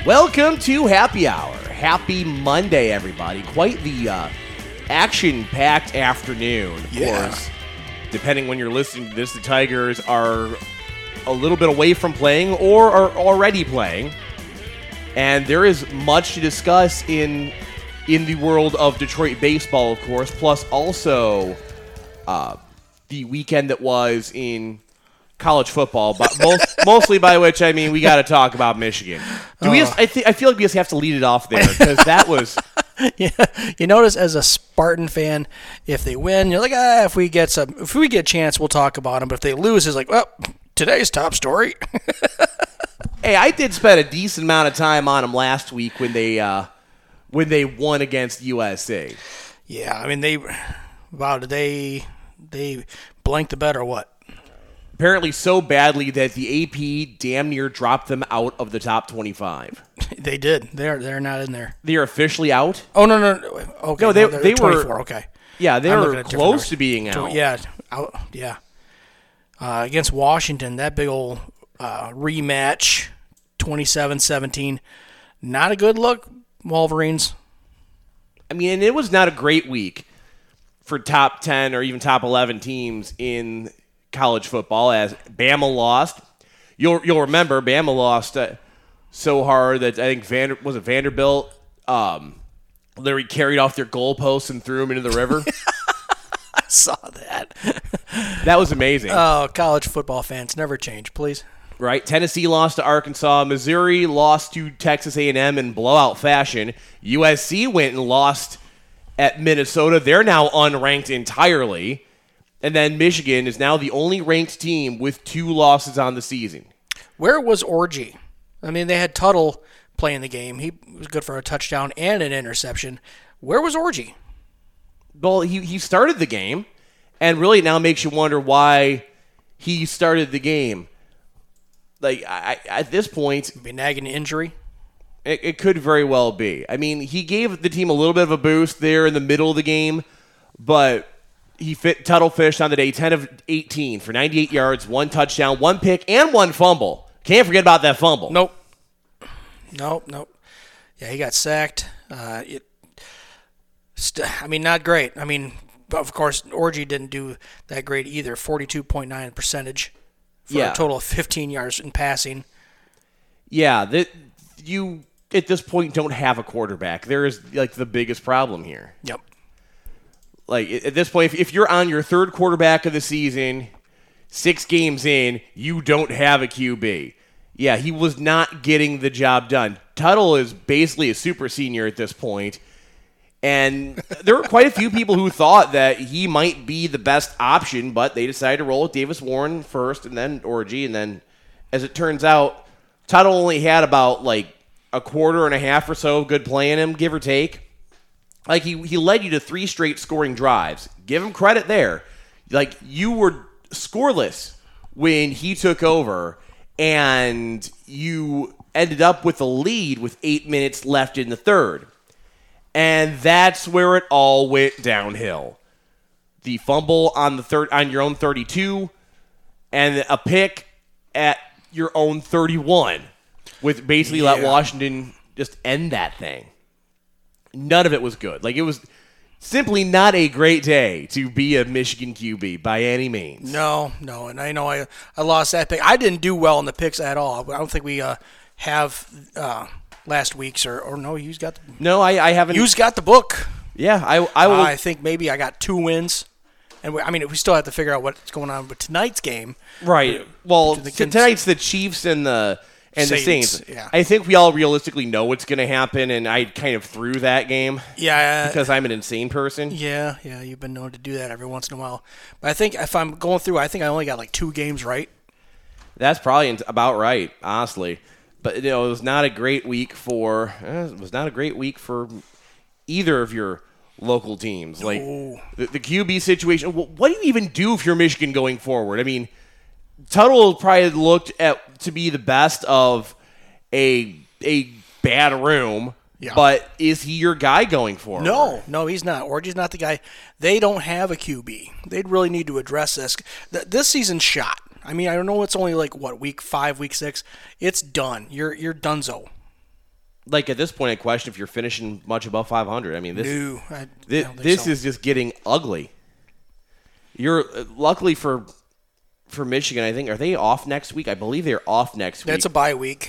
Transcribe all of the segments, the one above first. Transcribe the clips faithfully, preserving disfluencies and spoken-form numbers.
Welcome to Happy Hour. Happy Monday, everybody. Quite the uh, action-packed afternoon. Of Yeah. course, depending when you're listening to this, the Tigers are a little bit away from playing or are already playing. And there is much to discuss in in the world of Detroit baseball, of course, plus also uh, the weekend that was in college football, but most, mostly by which I mean we got to talk about Michigan. Do we? Just, I think I feel like we just have to lead it off there because that was. Yeah, you notice as a Spartan fan, if they win, you're like, ah, if we get some, if we get a chance, we'll talk about them. But if they lose, it's like, well, today's top story. Hey, I did spend a decent amount of time on them last week when they uh, when they won against U S A. Yeah, I mean they, wow, did they they blanked the bet or what? Apparently so badly that the A P damn near dropped them out of the top twenty-five. They did. They're they're not in there. They're officially out? Oh no no, no. Okay, No, they- no, they're they were- twenty-four. Okay, Yeah, they I'm were looking at different close numbers. to being out. Yeah, out, yeah. Uh, against Washington, that big old uh, rematch, twenty-seven seventeen. Not a good look, Wolverines. I mean, and it was not a great week for top ten or even top eleven teams in college football as Bama lost. You'll you'll remember Bama lost uh, so hard that I think Vander, was it Vanderbilt um, literally carried off their goalposts and threw them into the river. I saw that. That was amazing. Oh, college football fans, never change, please. Right? Tennessee lost to Arkansas. Missouri lost to Texas A and M in blowout fashion. U S C went and lost at Minnesota. They're now unranked entirely. And then Michigan is now the only ranked team with two losses on the season. Where was Orgy? I mean, they had Tuttle playing the game. He was good for a touchdown and an interception. Where was Orgy? Well, he, he started the game, and really now makes you wonder why he started the game. Like, I, at this point, Maybe nagging injury. It, it could very well be. I mean, he gave the team a little bit of a boost there in the middle of the game, but he fit Tuttle finished on the day ten of eighteen for ninety-eight yards, one touchdown, one pick, and one fumble. Can't forget about that fumble. Nope. Nope, nope. Yeah, he got sacked. Uh, it, st- I mean, not great. I mean, of course, Orgy didn't do that great either. forty-two point nine percentage for Yeah. a total of fifteen yards in passing. Yeah, that you at this point don't have a quarterback. There is like the biggest problem here. Yep. Like at this point, if, if you're on your third quarterback of the season, six games in, you don't have a Q B. Yeah, he was not getting the job done. Tuttle is basically a super senior at this point, and there were quite a few people who thought that he might be the best option, but they decided to roll with Davis Warren first, and then Orgy, and then, as it turns out, Tuttle only had about like a quarter and a half or so of good play in him, give or take. Like, he, he led you to three straight scoring drives. Give him credit there. Like, you were scoreless when he took over, and you ended up with a lead with eight minutes left in the third. And that's where it all went downhill. The fumble on the third on your own thirty-two, and a pick at your own thirty-one, with basically let Yeah. Washington just end that thing. None of it was good. Like, it was simply not a great day to be a Michigan Q B by any means. No, no, and I know I I lost that pick. I didn't do well in the picks at all. I don't think we uh, have uh, last week's or or no. You've got the, No, I, I haven't. you've got the book. yeah, I I will. I think maybe I got two wins, and we, I mean we still have to figure out what's going on with tonight's game. right. Well, the t- Kins- tonight's the Chiefs and the and the Saints, Saints. yeah. I think we all realistically know what's going to happen, and I kind of threw that game Yeah, because I'm an insane person. yeah, yeah. You've been known to do that every once in a while, but I think if I'm going through, I think I only got like two games right. That's probably about right, honestly. But you know, it was not a great week for eh, it was not a great week for either of your local teams. Like No. the, the Q B situation. wh- What do you even do if you're Michigan going forward? I mean, Tuttle probably looked at to be the best of a a bad room. Yeah. But is he your guy going forward? No, no, he's not. Orgy's not the guy. They don't have a Q B. They'd really need to address this. Th- This season's shot. I mean, I don't know. It's only like what week five, week six. It's done. You're you're donezo. like at this point, I question if you're finishing much above five hundred. I mean, this no, I, this, I don't think this so. is just getting ugly. You're luckily for for Michigan. I think are they off next week? I believe they're off next week. That's a bye week.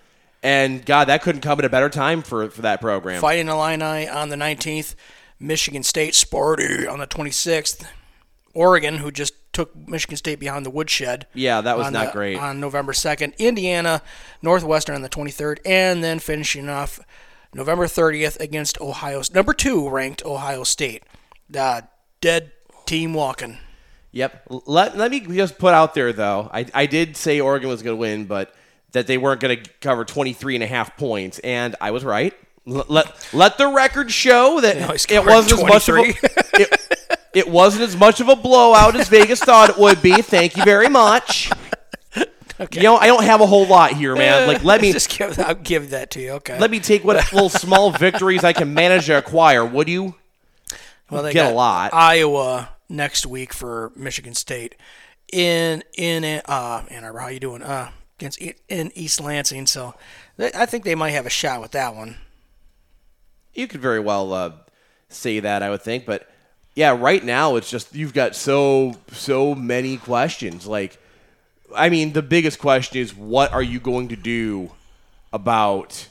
And God, that couldn't come at a better time for for that program. Fighting Illini on the nineteenth, Michigan State Sparty on the twenty-sixth, Oregon, who just took Michigan State behind the woodshed. Yeah, that was not the, great. On November second, Indiana, Northwestern on the twenty-third, and then finishing off November thirtieth against Ohio's number two ranked Ohio State. Uh, dead team walking. Yep. Let let me just put out there though. I I did say Oregon was going to win, but that they weren't going to cover twenty-three and a half points, and I was right. Let let, let the record show that No, it wasn't as much of a it, it wasn't as much of a blowout as Vegas thought it would be. Thank you very much. Okay. You know, I don't have a whole lot here, man. Like, let me just give. I'll give that to you. Okay. Let me take what little small victories I can manage to acquire. Would you? Well, they get got a lot. Iowa next week for Michigan State in in uh, Ann Arbor. How you doing? Uh, against in East Lansing. So I think they might have a shot with that one. You could very well uh, say that, I would think, but yeah, right now it's just you've got so so many questions. Like, I mean, the biggest question is what are you going to do about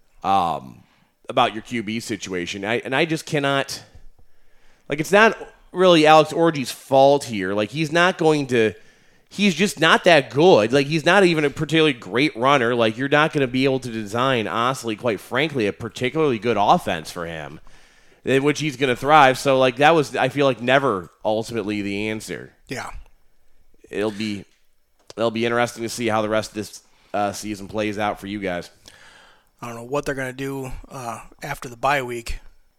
um, about your Q B situation? I, and I just cannot. Like, it's not really Alex Orji's fault here. Like, he's not going to. He's just not that good. Like, he's not even a particularly great runner. Like, you're not going to be able to design, honestly, quite frankly, a particularly good offense for him, in which he's going to thrive. So, like, that was, I feel like, never ultimately the answer. Yeah. It'll be, it'll be interesting to see how the rest of this uh, season plays out for you guys. I don't know what they're going to do uh, after the bye week.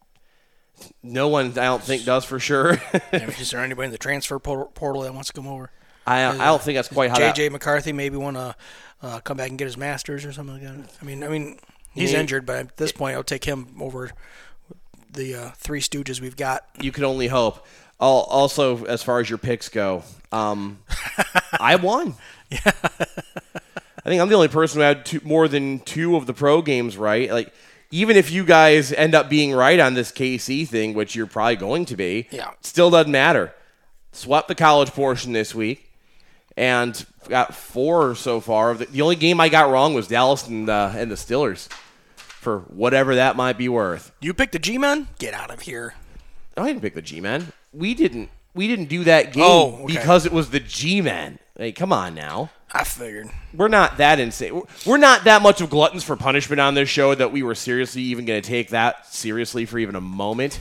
No one, I don't think, does for sure. I mean, is there anybody in the transfer portal that wants to come over? I I don't think that's quite how J that... J McCarthy maybe want to uh, come back and get his master's or something like that. I mean, I mean, he's Yeah. injured, but at this point, I'll take him over the uh, three stooges we've got. You can only hope. Al- Also, as far as your picks go, um, I won. Yeah. I think I'm the only person who had two, more than two of the pro games right. Like, even if you guys end up being right on this K C thing, which you're probably going to be, Yeah. it still doesn't matter. Swept the college portion this week, and got four so far. The, the only game I got wrong was Dallas and, uh, and the Steelers, for whatever that might be worth. You picked the G-Men? Get out of here. I didn't pick the G-Men. We didn't. We didn't do that game Oh, okay. because it was the G-Men. Like, come on now. I figured. We're not that insane. We're not that much of gluttons for punishment on this show that we were seriously even going to take that seriously for even a moment.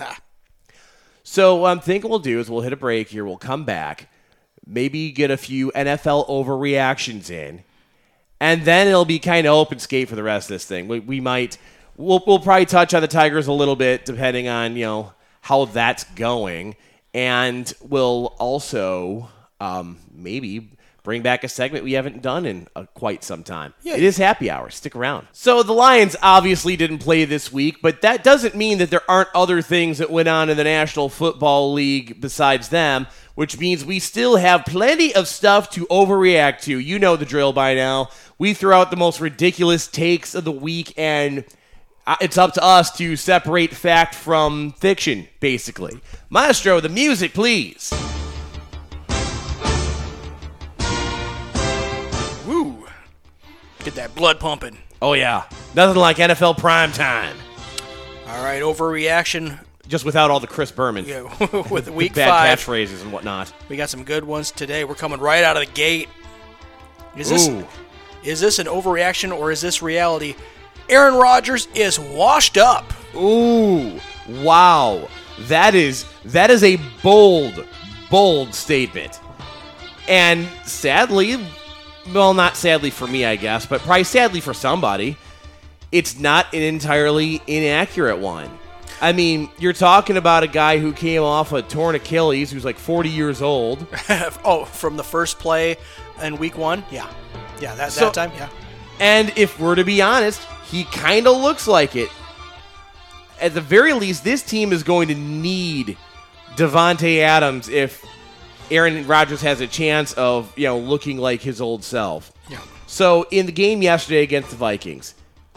So what I'm thinking we'll do is we'll hit a break here. We'll come back, maybe get a few N F L overreactions in, and then it'll be kind of open skate for the rest of this thing. We, we might, we'll, we'll probably touch on the Tigers a little bit depending on, you know, how that's going, and we'll also um, maybe bring back a segment we haven't done in uh, quite some time. Yeah. It is happy hour. Stick around. So the Lions obviously didn't play this week, but that doesn't mean that there aren't other things that went on in the National Football League besides them, which means we still have plenty of stuff to overreact to. You know the drill by now. We throw out the most ridiculous takes of the week, and it's up to us to separate fact from fiction, basically. Maestro, the music, please. Woo. Get that blood pumping. Oh, yeah. Nothing like N F L primetime. All right, overreaction. Just without all the Chris Berman. Yeah, with week bad five. catchphrases and whatnot. We got some good ones today. We're coming right out of the gate. Is this, Ooh. is this an overreaction or is this reality? Aaron Rodgers is washed up. Ooh. Wow. That is that is a bold, bold statement. And sadly, well, not sadly for me, I guess, but probably sadly for somebody, it's not an entirely inaccurate one. I mean, you're talking about a guy who came off a torn Achilles, who's like forty years old. Oh, from the first play in week one? Yeah. Yeah, that, So- that time, yeah. And if we're to be honest, he kind of looks like it. At the very least, this team is going to need Devontae Adams if Aaron Rodgers has a chance of, you know, looking like his old self. Yeah. So in the game yesterday against the Vikings,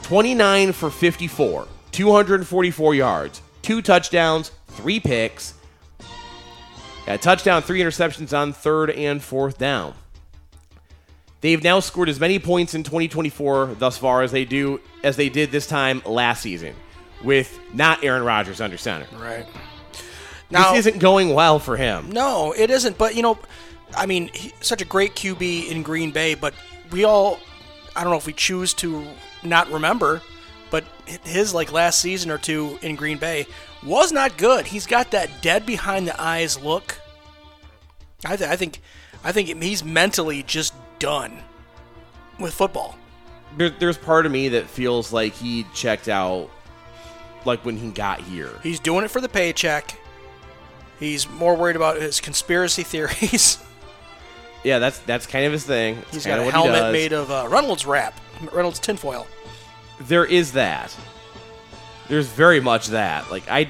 twenty-nine for fifty-four, two hundred forty-four yards, two touchdowns, three picks. A touchdown, three interceptions on third and fourth down. They've now scored as many points in twenty twenty-four thus far as they do as they did this time last season, with not Aaron Rodgers under center. Right. Now, this isn't going well for him. No, it isn't. But, you know, I mean, he, such a great Q B in Green Bay, but we all, I don't know if we choose to not remember, but his, like, last season or two in Green Bay was not good. He's got that dead behind the eyes look. I, th- I think I think he's mentally just done with football. There, there's part of me that feels like he checked out like when he got here. He's doing it for the paycheck. He's more worried about his conspiracy theories. Yeah, that's that's kind of his thing. That's He's got a what helmet made of uh, Reynolds wrap, Reynolds tinfoil. There is that. There's very much that. Like I,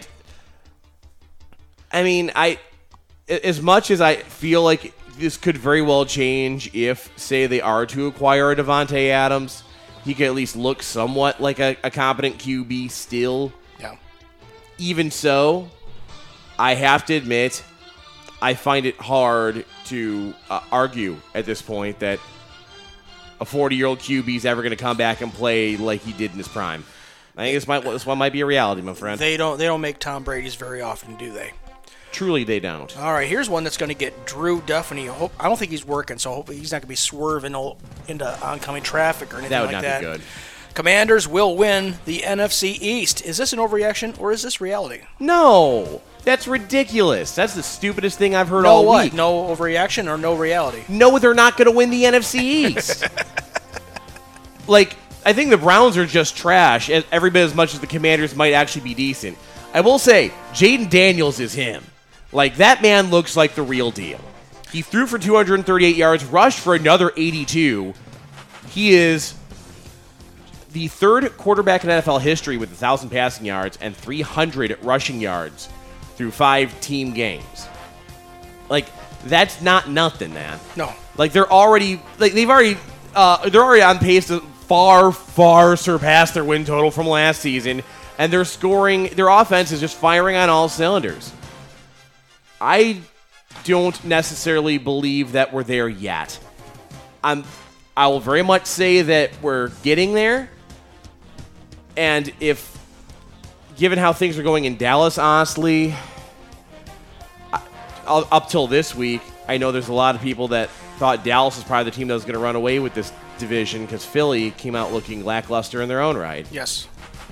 I mean, I, as much as I feel like this could very well change if, say, they are to acquire a Devontae Adams, he could at least look somewhat like a, a competent Q B still. Yeah. Even so, I have to admit, I find it hard to uh, argue at this point that a forty-year-old Q B is ever going to come back and play like he did in his prime. I think this might this one might be a reality, my friend. They don't they don't make Tom Brady's very often, do they? Truly, they don't. All right, here's one that's going to get Drew Duffany. I don't think he's working, so hopefully he's not going to be swerving into oncoming traffic or anything that would like not that. Be good. Commanders will win the N F C East. Is this an overreaction or is this reality? No, that's ridiculous. That's the stupidest thing I've heard no all what? week. No overreaction or no reality? No, they're not going to win the N F C East. Like, I think the Browns are just trash, every bit as much as the Commanders might actually be decent. I will say, Jaden Daniels is him. Like, that man looks like the real deal. He threw for two hundred thirty-eight yards, rushed for another eighty-two. He is the third quarterback in N F L history with one thousand passing yards and three hundred rushing yards through five team games. Like, that's not nothing, man. No. Like, they're already, like, they've already, uh, they're already on pace to far, far surpass their win total from last season, and they're scoring, their offense is just firing on all cylinders. I don't necessarily believe that we're there yet. I'm, I will very much say that we're getting there, and if, given how things are going in Dallas, honestly, I, up till this week, I know there's a lot of people that thought Dallas was probably the team that was going to run away with this division because Philly came out looking lackluster in their own right. Yes.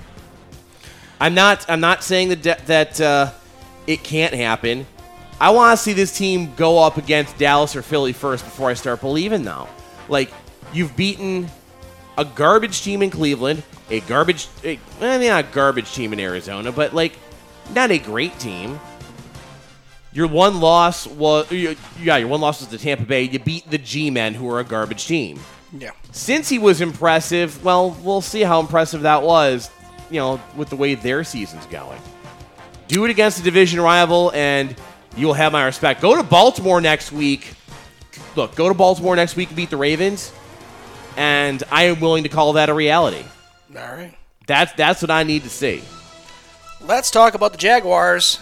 I'm not. I'm not saying that de- that uh, it can't happen. I want to see this team go up against Dallas or Philly first before I start believing. Though, like you've beaten a garbage team in Cleveland, a garbage, a, I mean not a garbage team in Arizona, but like not a great team. Your one loss was yeah, your one loss was to Tampa Bay. You beat the G-Men, who are a garbage team. Yeah. Since he was impressive, well, we'll see how impressive that was, you know, with the way their season's going. Do it against a division rival, and you'll have my respect. Go to Baltimore next week. Look, go to Baltimore next week and beat the Ravens, and I am willing to call that a reality. All right. That's, that's what I need to see. Let's talk about the Jaguars.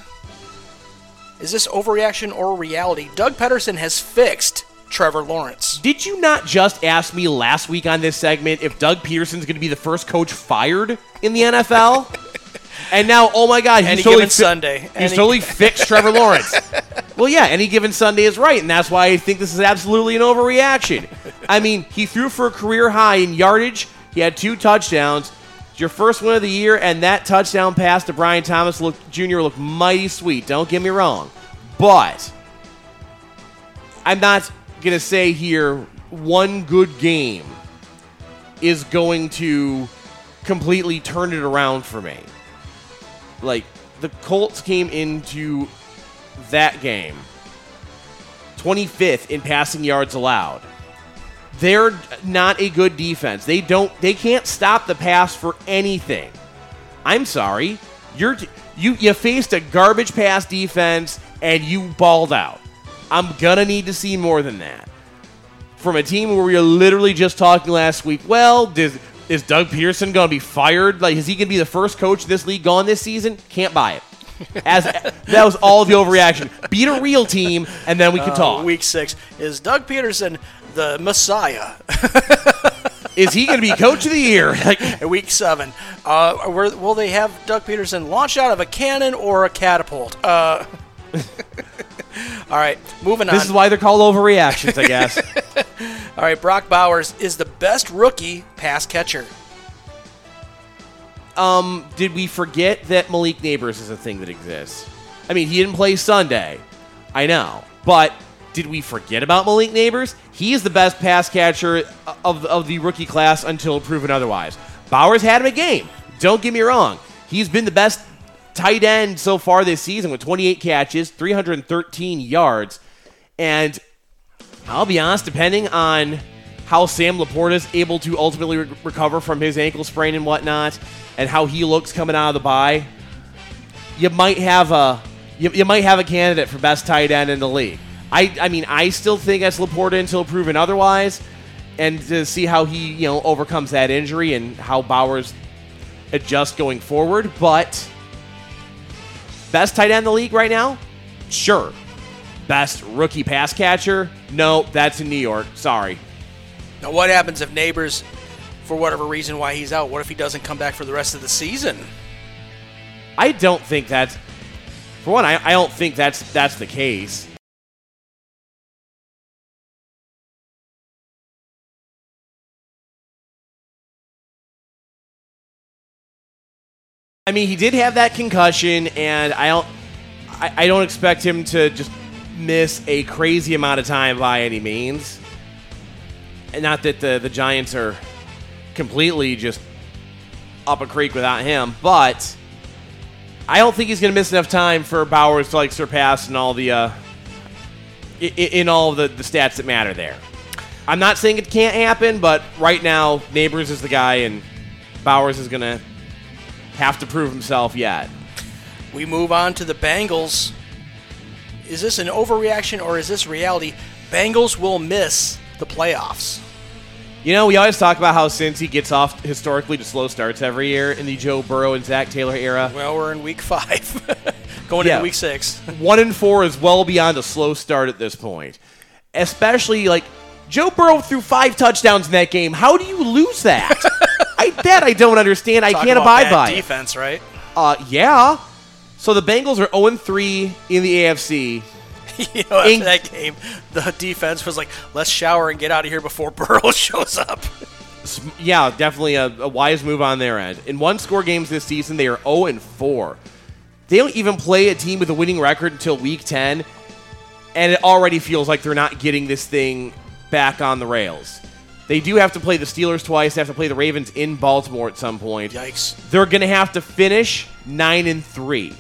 Is this overreaction or reality? Doug Peterson has fixed Trevor Lawrence. Did you not just ask me last week on this segment if Doug Peterson's going to be the first coach fired in the N F L? And now, oh my God, he's any totally given fi- Sunday. He's any- totally fixed Trevor Lawrence. Well, yeah, any given Sunday is right, and that's why I think this is absolutely an overreaction. I mean, he threw for a career high in yardage. He had two touchdowns. It's your first win of the year, and that touchdown pass to Brian Thomas looked, Junior looked mighty sweet. Don't get me wrong. But I'm not going to say here one good game is going to completely turn it around for me. Like, the Colts came into that game twenty-fifth in passing yards allowed. They're not a good defense. They don't they can't stop the pass for anything. I'm sorry. You're you you faced a garbage pass defense and you balled out. I'm going to need to see more than that. From a team where we were literally just talking last week, well, does Is Doug Peterson going to be fired? Like, is he going to be the first coach in this league gone this season? Can't buy it. As that was all the overreaction. Beat a real team, and then we can uh, talk. Week six. Is Doug Peterson the Messiah? Is he going to be coach of the year? Like, week seven. Uh, will they have Doug Peterson launch out of a cannon or a catapult? Uh, all right, moving on. This is why they're called overreactions, I guess. All right, Brock Bowers is the best rookie pass catcher. Um, did we forget that Malik Neighbors is a thing that exists? I mean, he didn't play Sunday. I know. But did we forget about Malik Neighbors? He is the best pass catcher of, of the rookie class until proven otherwise. Bowers had him a game. Don't get me wrong. He's been the best tight end so far this season with twenty-eight catches, three hundred thirteen yards. And I'll be honest, depending on how Sam Laporta is able to ultimately re- recover from his ankle sprain and whatnot, and how he looks coming out of the bye, you might have a you, you might have a candidate for best tight end in the league. I I mean, I still think that's Laporta until proven otherwise, and to see how he you know overcomes that injury and how Bowers adjusts going forward. But best tight end in the league right now, sure. Best rookie pass catcher, no, that's in New York. Sorry. Now, what happens if Neighbors, for whatever reason why he's out, what if he doesn't come back for the rest of the season? I don't think that's, for one, I, I don't think that's that's the case. I mean, he did have that concussion, and I don't, I, I don't expect him to just miss a crazy amount of time by any means. And not that the, the Giants are completely just up a creek without him, but I don't think he's going to miss enough time for Bowers to like surpass in all the uh, in, in all the, the stats that matter there. I'm not saying it can't happen, but right now Neighbors is the guy, and Bowers is going to have to prove himself yet. We move on to the Bengals. Is this an overreaction or is this reality? Bengals will miss the playoffs. You know, we always talk about how Cincy gets off historically to slow starts every year in the Joe Burrow and Zach Taylor era. Well, we're in week five, going yeah. into week six. One and four is well beyond a slow start at this point. Especially, like, Joe Burrow threw five touchdowns in that game. How do you lose that? I that I don't understand. Talking I can't about abide by it. Defense, right? Uh, yeah. So the Bengals are oh and three in the A F C. You know, after in- that game, the defense was like, let's shower and get out of here before Burrow shows up. Yeah, definitely a, a wise move on their end. In one-score games this season, they are oh and four. They don't even play a team with a winning record until week ten, and it already feels like they're not getting this thing back on the rails. They do have to play the Steelers twice. They have to play the Ravens in Baltimore at some point. Yikes. They're going to have to finish nine and three.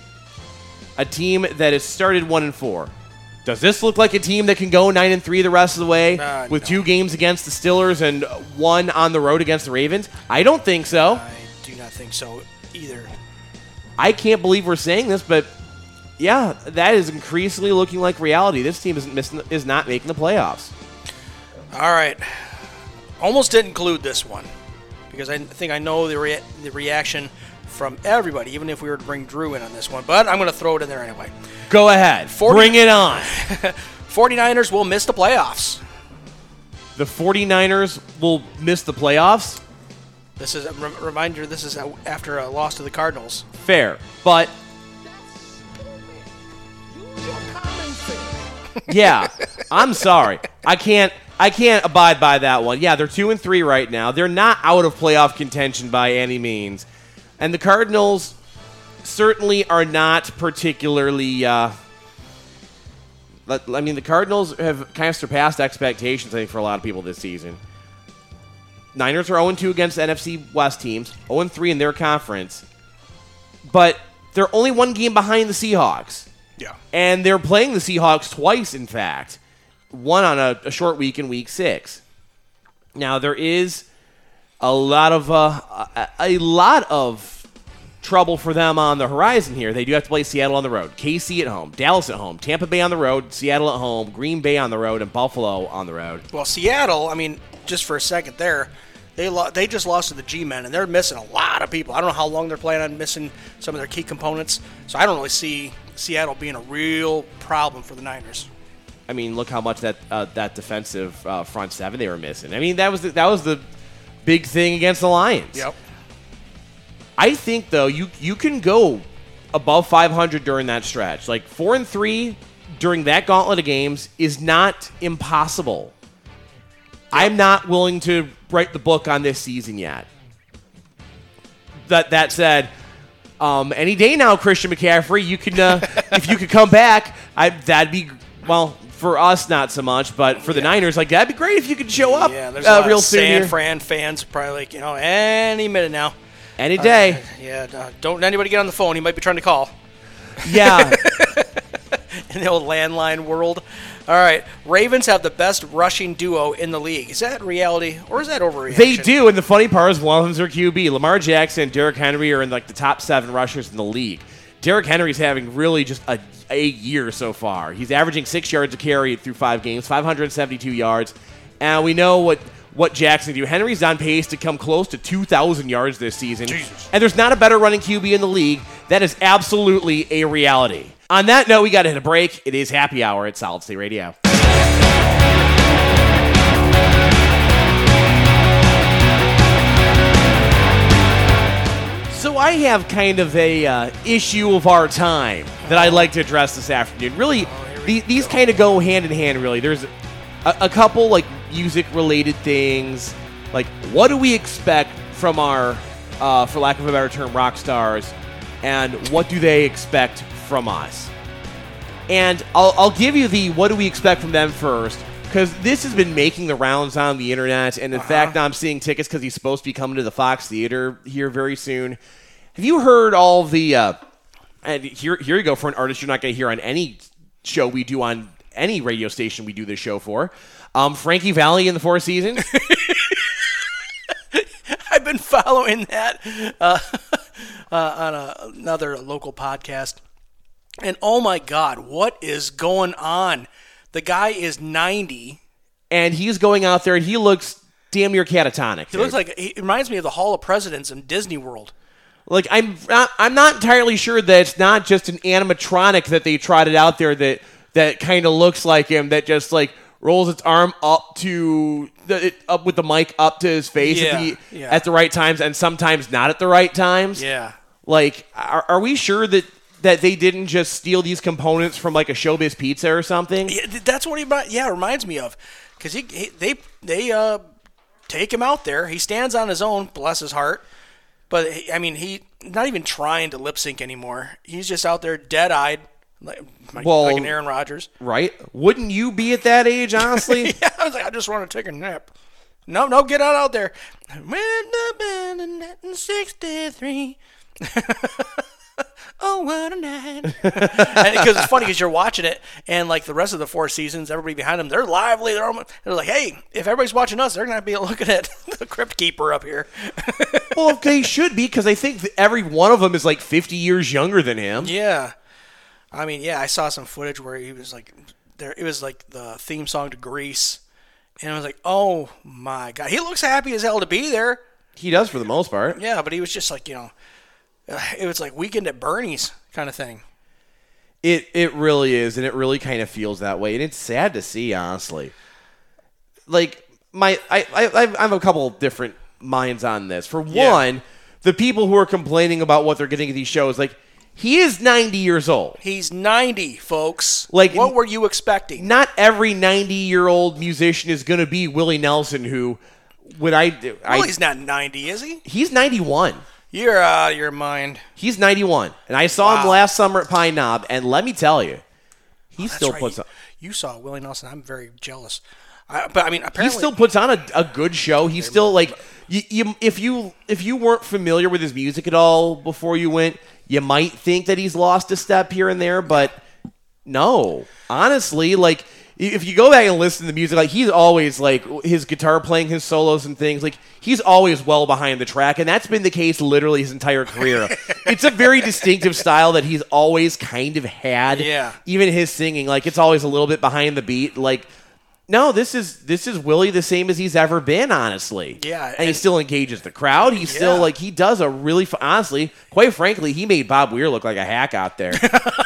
A team that has started one and four. Does this look like a team that can go nine and three the rest of the way uh, with no. two games against the Steelers and one on the road against the Ravens? I don't think so. I do not think so either. I can't believe we're saying this, but yeah, that is increasingly looking like reality. This team isn't missing, is not making the playoffs. All right. Almost didn't include this one because I think I know the rea- the reaction from everybody, even if we were to bring Drew in on this one. But I'm going to throw it in there anyway. Go ahead. forty Bring it on. 49ers will miss the playoffs. The 49ers will miss the playoffs? This is a re- reminder, this is a, after a loss to the Cardinals. Fair, but... yeah, I'm sorry. I can't I can't abide by that one. Yeah, they're two and three right now. They're not out of playoff contention by any means. And the Cardinals certainly are not particularly uh, I mean, the Cardinals have kind of surpassed expectations, I think, for a lot of people this season. Niners are oh and two against N F C West teams, oh and three in their conference. But they're only one game behind the Seahawks. Yeah. And they're playing the Seahawks twice, in fact. One on a, a short week in week six. Now, there is a lot of uh, a, a lot of trouble for them on the horizon here. They do have to play Seattle on the road, K C at home, Dallas at home, Tampa Bay on the road, Seattle at home, Green Bay on the road, and Buffalo on the road. Well, Seattle, I mean, just for a second there, They lo- they just lost to the G-Men, and they're missing a lot of people. I don't know how long they're planning on missing some of their key components. So I don't really see Seattle being a real problem for the Niners. I mean, look how much that uh, that defensive uh, front seven they were missing. I mean, that was the, that was the big thing against the Lions. Yep. I think though you you can go above five hundred during that stretch. Like four and three during that gauntlet of games is not impossible. I'm not willing to write the book on this season yet. That that said, um, any day now, Christian McCaffrey, you can uh, if you could come back, I that'd be well for us not so much, but for the yeah. Niners, like that'd be great if you could show up. Yeah, there's uh, a lot real of soon San here. Fran fans probably like you know any minute now. Any day. Uh, yeah, uh, don't let anybody get on the phone. He might be trying to call. Yeah. In the old landline world. All right, Ravens have the best rushing duo in the league. Is that reality or is that overreaction? They do, and the funny part is one of them's their Q B. Lamar Jackson and Derrick Henry are in like the top seven rushers in the league. Derrick Henry's having really just a, a year so far. He's averaging six yards a carry through five games, five hundred seventy-two yards, and we know what what Jackson do. Henry's on pace to come close to two thousand yards this season. Jesus. And there's not a better running Q B in the league. That is absolutely a reality. On that note, we got to hit a break. It is happy hour at Solid State Radio. So I have kind of a uh, issue of our time that I'd like to address this afternoon. Really, oh, the, these kind of go hand in hand, really. There's a, a couple, like, music-related things. Like, what do we expect from our, uh, for lack of a better term, rock stars? And what do they expect from us? And I'll, I'll give you the what do we expect from them first, because this has been making the rounds on the internet, and in uh-huh. fact, I'm seeing tickets because he's supposed to be coming to the Fox Theater here very soon. Have you heard all the, uh, and here, here you go for an artist you're not going to hear on any show we do on any radio station we do this show for, um, Frankie Valli in the Four Seasons. I've been following that uh, uh, on a, another local podcast. And oh my God, what is going on? The guy is ninety. And he's going out there and he looks damn near catatonic. He looks like, he reminds me of the Hall of Presidents in Disney World. Like, I'm not, I'm not entirely sure that it's not just an animatronic that they trotted out there that, that kind of looks like him, that just, like, rolls its arm up to the, it, up with the mic up to his face yeah, at, the, yeah. at the right times and sometimes not at the right times. Yeah. Like, are, are we sure that, that they didn't just steal these components from, like, a Showbiz Pizza or something? Yeah, that's what he, yeah, reminds me of. Because he, he, they, they uh, take him out there. He stands on his own, bless his heart. But, I mean, he not even trying to lip sync anymore. He's just out there dead-eyed, like, well, like an Aaron Rodgers. Right? Wouldn't you be at that age, honestly? Yeah, I was like, I just want to take a nap. No, no, get out, out there. When the band in sixty-three. Oh, what a night. Because it's funny because you're watching it, and like the rest of the Four Seasons, everybody behind them, they're lively. They're, almost, they're like, hey, if everybody's watching us, they're going to be looking at the Crypt Keeper up here. Well, they should be, because I think that every one of them is like fifty years younger than him. Yeah. I mean, yeah, I saw some footage where he was like, there. It was like the theme song to Grease. And I was like, oh my God. He looks happy as hell to be there. He does for the most part. Yeah, but he was just like, you know, it was like Weekend at Bernie's kind of thing. It it really is, and it really kind of feels that way, and it's sad to see, honestly. Like, my I, I, I have a couple different minds on this. For Yeah. one, the people who are complaining about what they're getting at these shows, like, he is ninety years old. He's ninety, folks. Like, what were you expecting? Not every ninety-year-old musician is going to be Willie Nelson, who, when I... I Well, he's not ninety, is he? He's ninety-one. You're out of your mind. He's ninety-one. And I saw Wow. him last summer at Pine Knob, and let me tell you, he Oh, that's still right. puts you, on... You saw Willie Nelson. I'm very jealous. I, but, I mean, He apparently... still puts on a, a good show. He's still, like... You, you, if you if you weren't familiar with his music at all before you went, you might think that he's lost a step here and there, but no. Honestly, like, if you go back and listen to the music, like, he's always, like, his guitar playing, his solos and things, like, he's always well behind the track, and that's been the case literally his entire career. It's a very distinctive style that he's always kind of had. Yeah. Even his singing, like, it's always a little bit behind the beat. Like, No, this is this is Willie the same as he's ever been, honestly. Yeah, and, and he and- still engages the crowd. He's Yeah. still like he does a really fu- honestly, quite frankly, he made Bob Weir look like a hack out there.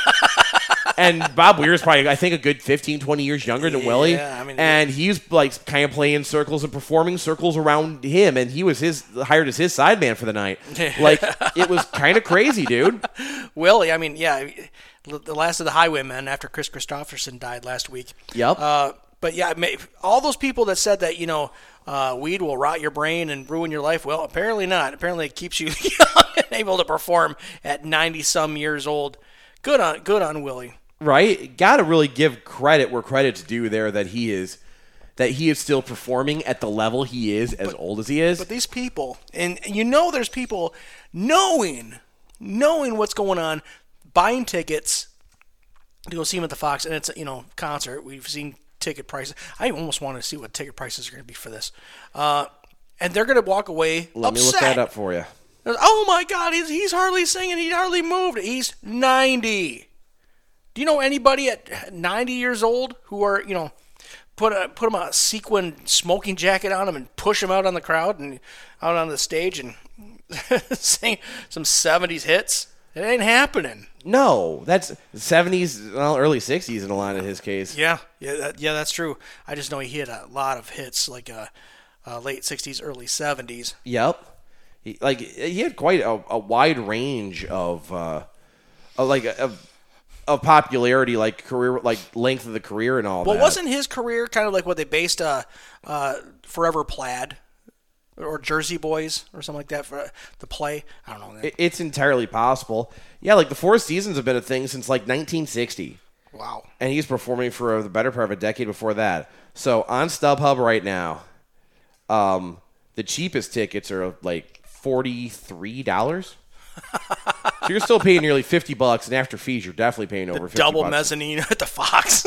And Bob Weir is probably, I think, a good fifteen, twenty years younger than Yeah, Willie. I mean- and he's like kind of playing circles and performing circles around him, and he was his hired as his sideman for the night. Like it was kind of crazy, dude. Willie, I mean, yeah, the last of the Highwaymen after Chris Christopherson died last week. Yep. Uh, but yeah, ma- all those people that said that, you know, uh, weed will rot your brain and ruin your life. Well, apparently not. Apparently it keeps you young and able to perform at ninety some years old. Good on, good on Willie. Right? Got to really give credit where credit's due there that he is that he is still performing at the level he is as old as he is. But these people, and you know there's people knowing, knowing what's going on, buying tickets to go see him at the Fox, and it's, you know, concert. We've seen ticket prices. I almost want to see what ticket prices are going to be for this. Uh, and they're going to walk away Let upset. me look that up for you. Oh my God, he's, he's hardly singing. He hardly moved. He's ninety. Do you know anybody at ninety years old who are, you know, put a put him a sequin smoking jacket on him and push him out on the crowd and out on the stage and sing some seventies hits? It ain't happening. No, that's seventies, well, early sixties in a lot of his case. Yeah, yeah, that, yeah, that's true. I just know he had a lot of hits, like uh, uh, late sixties, early seventies. Yep. He, like he had quite a, a wide range of, uh, of like of, of popularity, like career, like length of the career and all Well, that. wasn't his career kind of like what they based uh, uh, Forever Plaid or Jersey Boys or something like that for the play? I don't know. It, it's entirely possible. Yeah, like the Four Seasons have been a thing since like nineteen sixty. Wow. And he's performing for the better part of a decade before that. So on StubHub right now, um, the cheapest tickets are like forty-three dollars. So you're still paying nearly fifty bucks, and after fees, you're definitely paying over fifty Double bucks. mezzanine at the Fox.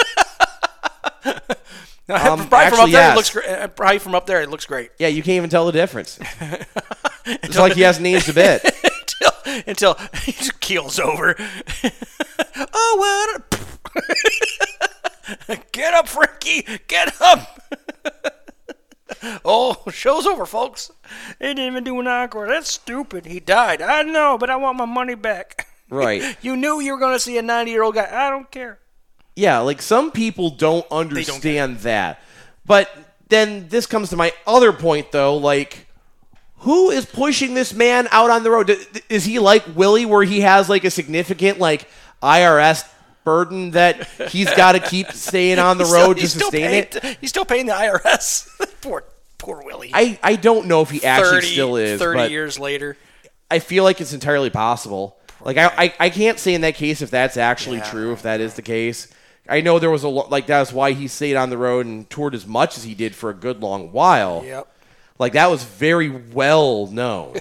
No, Um, probably from up actually, there, yes. it looks great. Probably from up there, it looks great. Yeah, you can't even tell the difference. It's like he hasn't aged a bit. until, until he just keels over. Oh, what? Get up, Frankie. Get up. Oh, show's over, folks. They didn't even do an encore. That's stupid. He died. I know, but I want my money back. Right. You knew you were going to see a ninety-year-old guy. I don't care. Yeah, like some people don't understand that. But then this comes to my other point, though. Like, who is pushing this man out on the road? Is he like Willie, where he has like a significant like I R S burden that he's got to keep staying on the He's road still, to sustain paying, it? He's still paying the I R S. poor, poor Willie. I, I don't know if he actually thirty, still is. thirty but years later. I feel like it's entirely possible. Like I, I, I can't say in that case if that's actually Yeah. true, if that is the case. I know there was a lo- like that's why he stayed on the road and toured as much as he did for a good long while. Yep. Like that was very well known.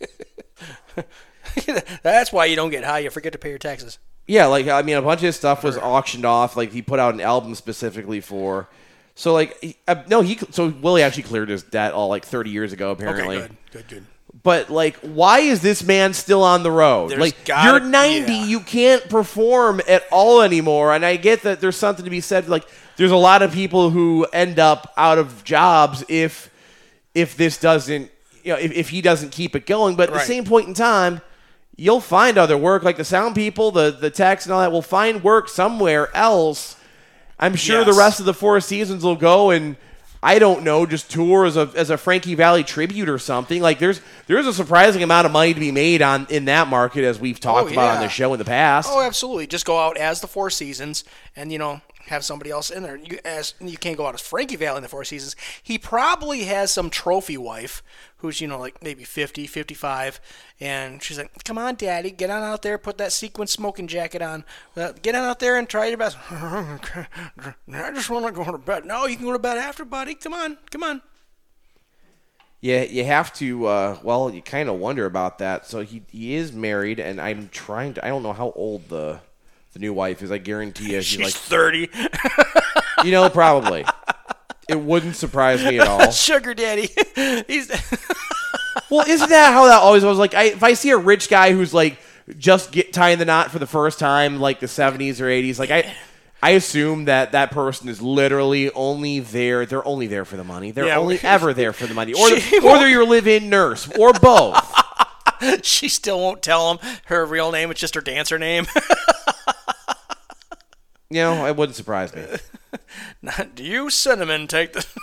That's why you don't get high. You forget to pay your taxes. Yeah, like I mean, a bunch of his stuff was auctioned off. Like he put out an album specifically for. So like he, uh, no, he so Willie actually cleared his debt all like thirty years ago apparently. Okay, good, good, good. But like, why is this man still on the road? There's like, gotta- you're ninety, yeah. you can't perform at all anymore. And I get that there's something to be said. Like, there's a lot of people who end up out of jobs if if this doesn't, you know, if, if he doesn't keep it going. But at Right. the same point in time, you'll find other work. Like the sound people, the the techs, and all that will find work somewhere else. I'm sure Yes. the rest of the Four Seasons will go and, I don't know, just tour as a as a Frankie Valli tribute or something. Like there's there's a surprising amount of money to be made on in that market, as we've talked Oh, about on yeah. the show in the past. Oh, absolutely. Just go out as the Four Seasons, and you know, have somebody else in there. You as you can't go out as Frankie Valli in the Four Seasons. He probably has some trophy wife who's, you know, like maybe fifty, fifty-five, and she's like, "Come on, Daddy, get on out there, put that sequin smoking jacket on, uh, get on out there and try your best." I just want to go to bed. No, you can go to bed after, buddy. Come on, come on. Yeah, you have to. Uh, well, you kind of wonder about that. So he he is married, and I'm trying to. I don't know how old the the new wife is. I guarantee you, she's, She's like, thirty. you know, probably. It wouldn't surprise me at all. Sugar daddy. He's Well, isn't that how that always was? Like, I, if I see a rich guy who's like just get tying the knot for the first time, like the seventies or eighties, like I, I assume that that person is literally only there. They're only there for the money. They're Yeah. only ever there for the money, or She or they're your live-in nurse, or both. She still won't tell him her real name. It's just her dancer name. You know, it wouldn't surprise me. Do you, Cinnamon, take the...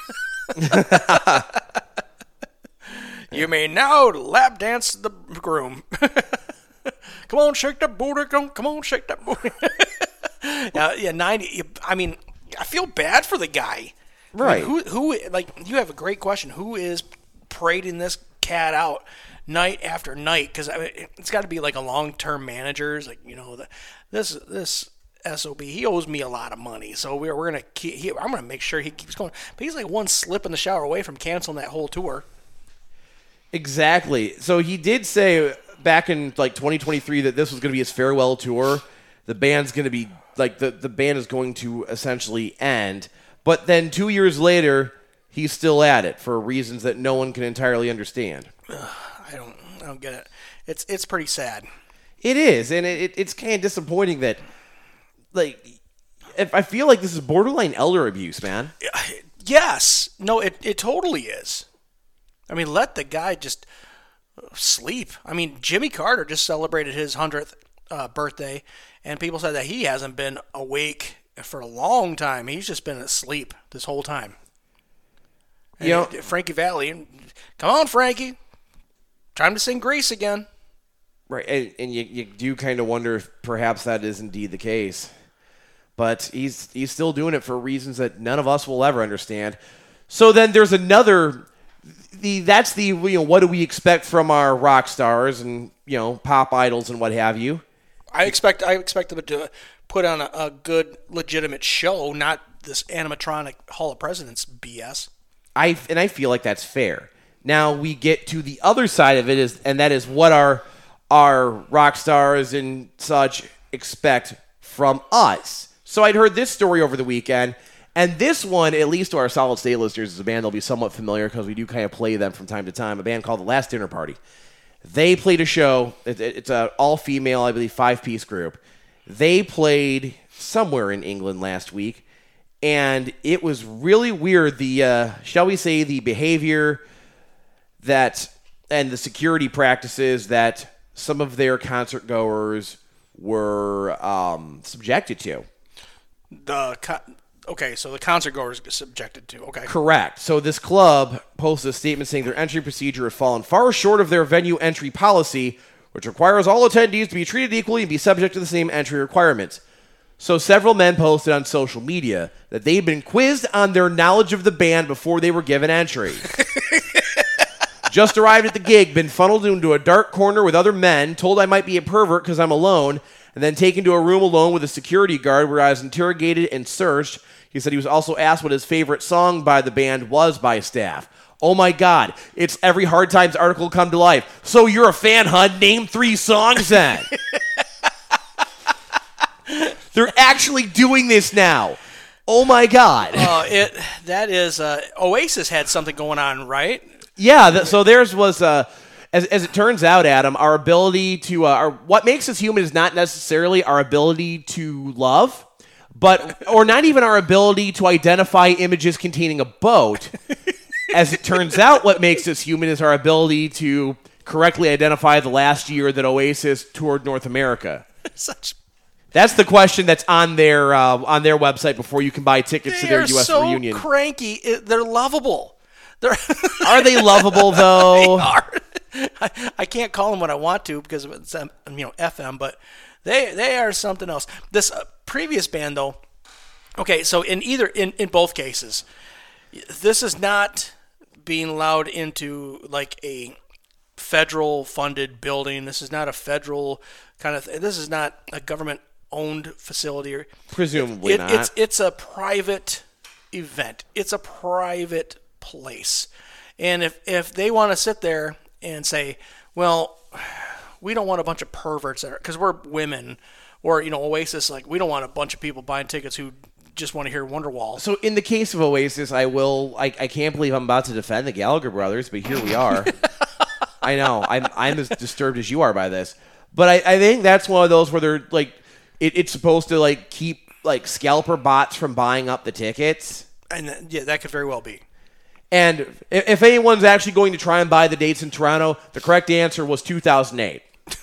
You may now lap dance the groom. Come on, shake that booty. Come, come on, shake that booty. yeah, yeah, ninety. I mean, I feel bad for the guy. Right. I mean, who, who, like, you have a great question. Who is parading this cat out night after night? Because I mean, it's got to be like a long-term manager. It's like, you know, the, this, this S O B, he owes me a lot of money. So we're, we're going to keep, he, I'm going to make sure he keeps going. But he's like one slip in the shower away from canceling that whole tour. Exactly. So he did say back in like twenty twenty-three that this was going to be his farewell tour. The band's going to be like the, the band is going to essentially end. But then two years later, he's still at it for reasons that no one can entirely understand. I don't I don't get it. It's it's pretty sad. It is, and it, it's kind of disappointing that, like, if I feel like this is borderline elder abuse, man. Yes. No, it, it totally is. I mean, let the guy just sleep. I mean, Jimmy Carter just celebrated his hundredth uh, birthday, and people said that he hasn't been awake for a long time. He's just been asleep this whole time. And You know, Frankie Valli, come on, Frankie. Time to sing Grease again. right, and, and you, you do kind of wonder if perhaps that is indeed the case. But he's he's still doing it for reasons that none of us will ever understand. So then there's another... The that's the you know what do we expect from our rock stars and you know pop idols and what have you? I expect I expect them to put on a, a good legitimate show, not this animatronic Hall of Presidents B S. I and I feel like that's fair. Now we get to the other side of it is and that is what our our rock stars and such expect from us. So I'd heard this story over the weekend. And this one, at least to our Solid State listeners, is a band they'll be somewhat familiar because we do kind of play them from time to time. A band called The Last Dinner Party. They played a show. It's an all-female, I believe, five-piece group. They played somewhere in England last week, and it was really weird. The uh, shall we say the behavior that and the security practices that some of their concert goers were um, subjected to. The co- okay, so the concert goers get subjected to. Okay, Correct. So this club posted a statement saying their entry procedure had fallen far short of their venue entry policy, which requires all attendees to be treated equally and be subject to the same entry requirements. So several men posted on social media that they'd been quizzed on their knowledge of the band before they were given entry. Just arrived at the gig, been funneled into a dark corner with other men, told I might be a pervert because I'm alone, and then taken to a room alone with a security guard where I was interrogated and searched. He said he was also asked what his favorite song by the band was by staff. Oh my God, it's every Hard Times article come to life. So you're a fan, Hud? Name three songs then. They're actually doing this now. Oh my God. uh, it that is uh, Oasis had something going on, right? Yeah, th- so theirs was, uh, as, as it turns out, Adam, our ability to, uh, our, what makes us human is not necessarily our ability to love, but, or not even our ability to identify images containing a boat. As it turns out, what makes us human is our ability to correctly identify the last year that Oasis toured North America. Such That's the question that's on their, uh, on their website before you can buy tickets to they their are U S so reunion. cranky. It, they're lovable. They're Are they lovable, though? They are. I, I can't call them what I want to because it's um, you know F M, but they they are something else. This uh, previous band though, okay, so in either in, in both cases, this is not being allowed into like a federal funded building. This is not a federal kind of. Th- this is not a government owned facility. Or, Presumably it, not. It's it's a private event. It's a private place. And if, if they want to sit there and say, well, we don't want a bunch of perverts there because we're women, or, you know, Oasis, like, we don't want a bunch of people buying tickets who just want to hear Wonderwall. So in the case of Oasis, I will, I, I can't believe I'm about to defend the Gallagher brothers, but here we are. I know, I'm I'm as disturbed as you are by this. But I, I think that's one of those where they're, like, it, it's supposed to, like, keep like scalper bots from buying up the tickets. And uh, yeah, that could very well be. And if, if anyone's actually going to try and buy the dates in Toronto, the correct answer was two thousand eight.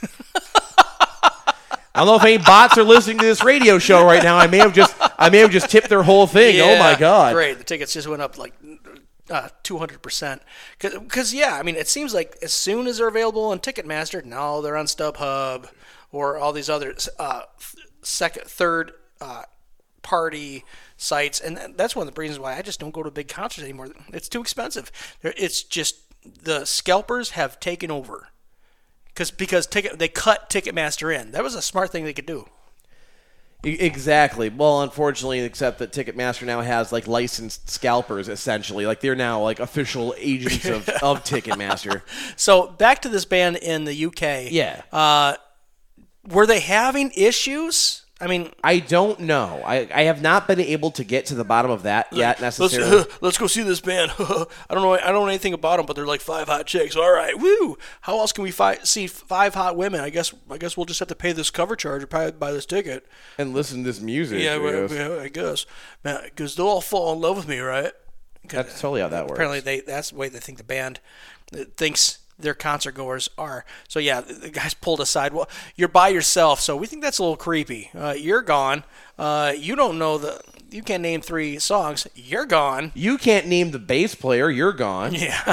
I don't know if any bots are listening to this radio show right now. I may have just I may have just tipped their whole thing. Yeah, oh my god! Great, the tickets just went up like uh, two hundred percent. Because yeah, I mean, it seems like as soon as they're available on Ticketmaster, now they're on StubHub or all these other uh, second, third uh, party sites, and that's one of the reasons why I just don't go to big concerts anymore. It's too expensive. It's just the scalpers have taken over. Because because ticket they cut Ticketmaster in. That was a smart thing they could do. Exactly. Well, unfortunately, except that Ticketmaster now has like licensed scalpers, essentially. Like they're now like official agents of, of Ticketmaster. So back to this band in the U K. Yeah. Uh, were they having issues? I mean, I don't know. I, I have not been able to get to the bottom of that yet necessarily. Let's, uh, let's go see this band. I don't know. I don't know anything about them, but they're like five hot chicks. All right, woo! How else can we fi- see five hot women? I guess I guess we'll just have to pay this cover charge or probably buy this ticket and listen to this music. Yeah, I well, guess. yeah, I guess. Because they'll all fall in love with me, right? That's totally how that works. Apparently, they that's the way they think the band thinks their concert goers are. So yeah, the guys pulled aside. Well, you're by yourself, so we think that's a little creepy. Uh, you're gone. Uh, you don't know the. You can't name three songs. You're gone. You can't name the bass player. You're gone. Yeah.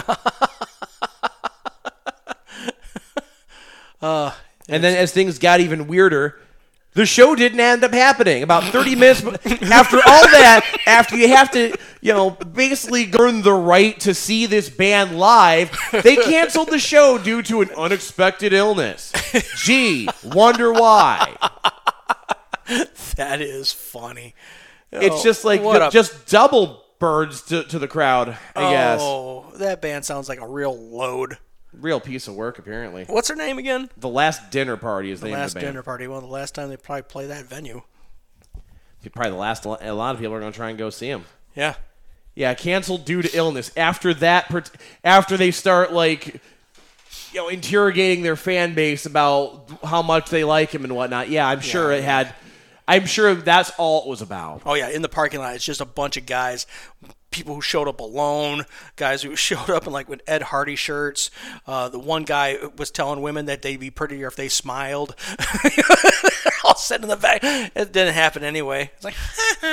uh, and then as things got even weirder, the show didn't end up happening. About thirty minutes after all that, after you have to, you know, basically earn the right to see this band live, they canceled the show due to an unexpected illness. Gee, wonder why. That is funny. It's Oh, just like what ju- a- just double birds to, to the crowd, I guess. Oh, that band sounds like a real load. Real piece of work, apparently. What's her name again? The Last Dinner Party is the, The name Last of the band. Dinner Party. Well, the last time they probably play that venue. Probably the last. A lot of people are going to try and go see them. Yeah. Yeah, canceled due to illness. After that, after they start like, you know, interrogating their fan base about how much they like him and whatnot. Yeah, I'm sure Yeah. it had. I'm sure that's all it was about. Oh yeah, in the parking lot, it's just a bunch of guys, people who showed up alone, guys who showed up in like with Ed Hardy shirts. Uh, the one guy was telling women that they'd be prettier if they smiled. All sitting in the back. It didn't happen anyway. It's like,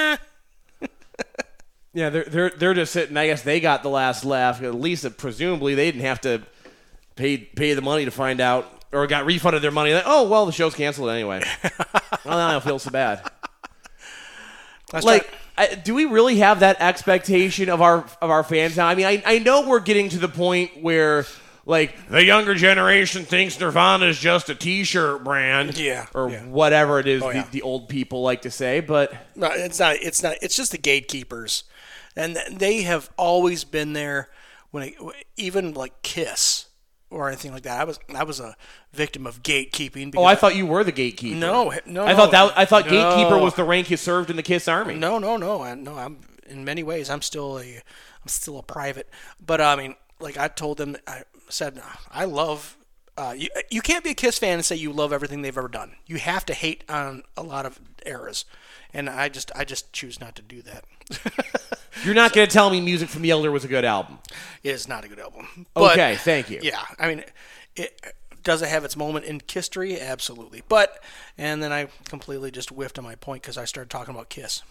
Yeah, they're they're they're just sitting. I guess they got the last laugh. At least, uh, presumably, they didn't have to pay pay the money to find out, or got refunded their money. Like, oh well, the show's canceled anyway. Well, I don't feel so bad. That's Like, I, do we really have that expectation of our of our fans now? I mean, I I know we're getting to the point where like the younger generation thinks Nirvana is just a T-shirt brand, Yeah, or yeah. whatever it is Oh, yeah. the, the old people like to say. But No, it's not. It's not. It's just the gatekeepers, and they have always been there. When it, even like Kiss or anything like that, I was I was a victim of gatekeeping. oh, I thought you were the gatekeeper. no, no. I thought that I thought no. gatekeeper was the rank you served in the Kiss Army. No, no, no. I, no, I'm in many ways. I'm still a I'm still a private. But I mean, like I told them, I said I love. Uh, you you can't be a Kiss fan and say you love everything they've ever done. You have to hate on a lot of eras, and I just I just choose not to do that. You're not going to tell me Music from the Elder was a good album. It is not a good album. But, Okay, thank you. Yeah, I mean, it does it have its moment in history? Absolutely. But and then I completely just whiffed on my point because I started talking about Kiss.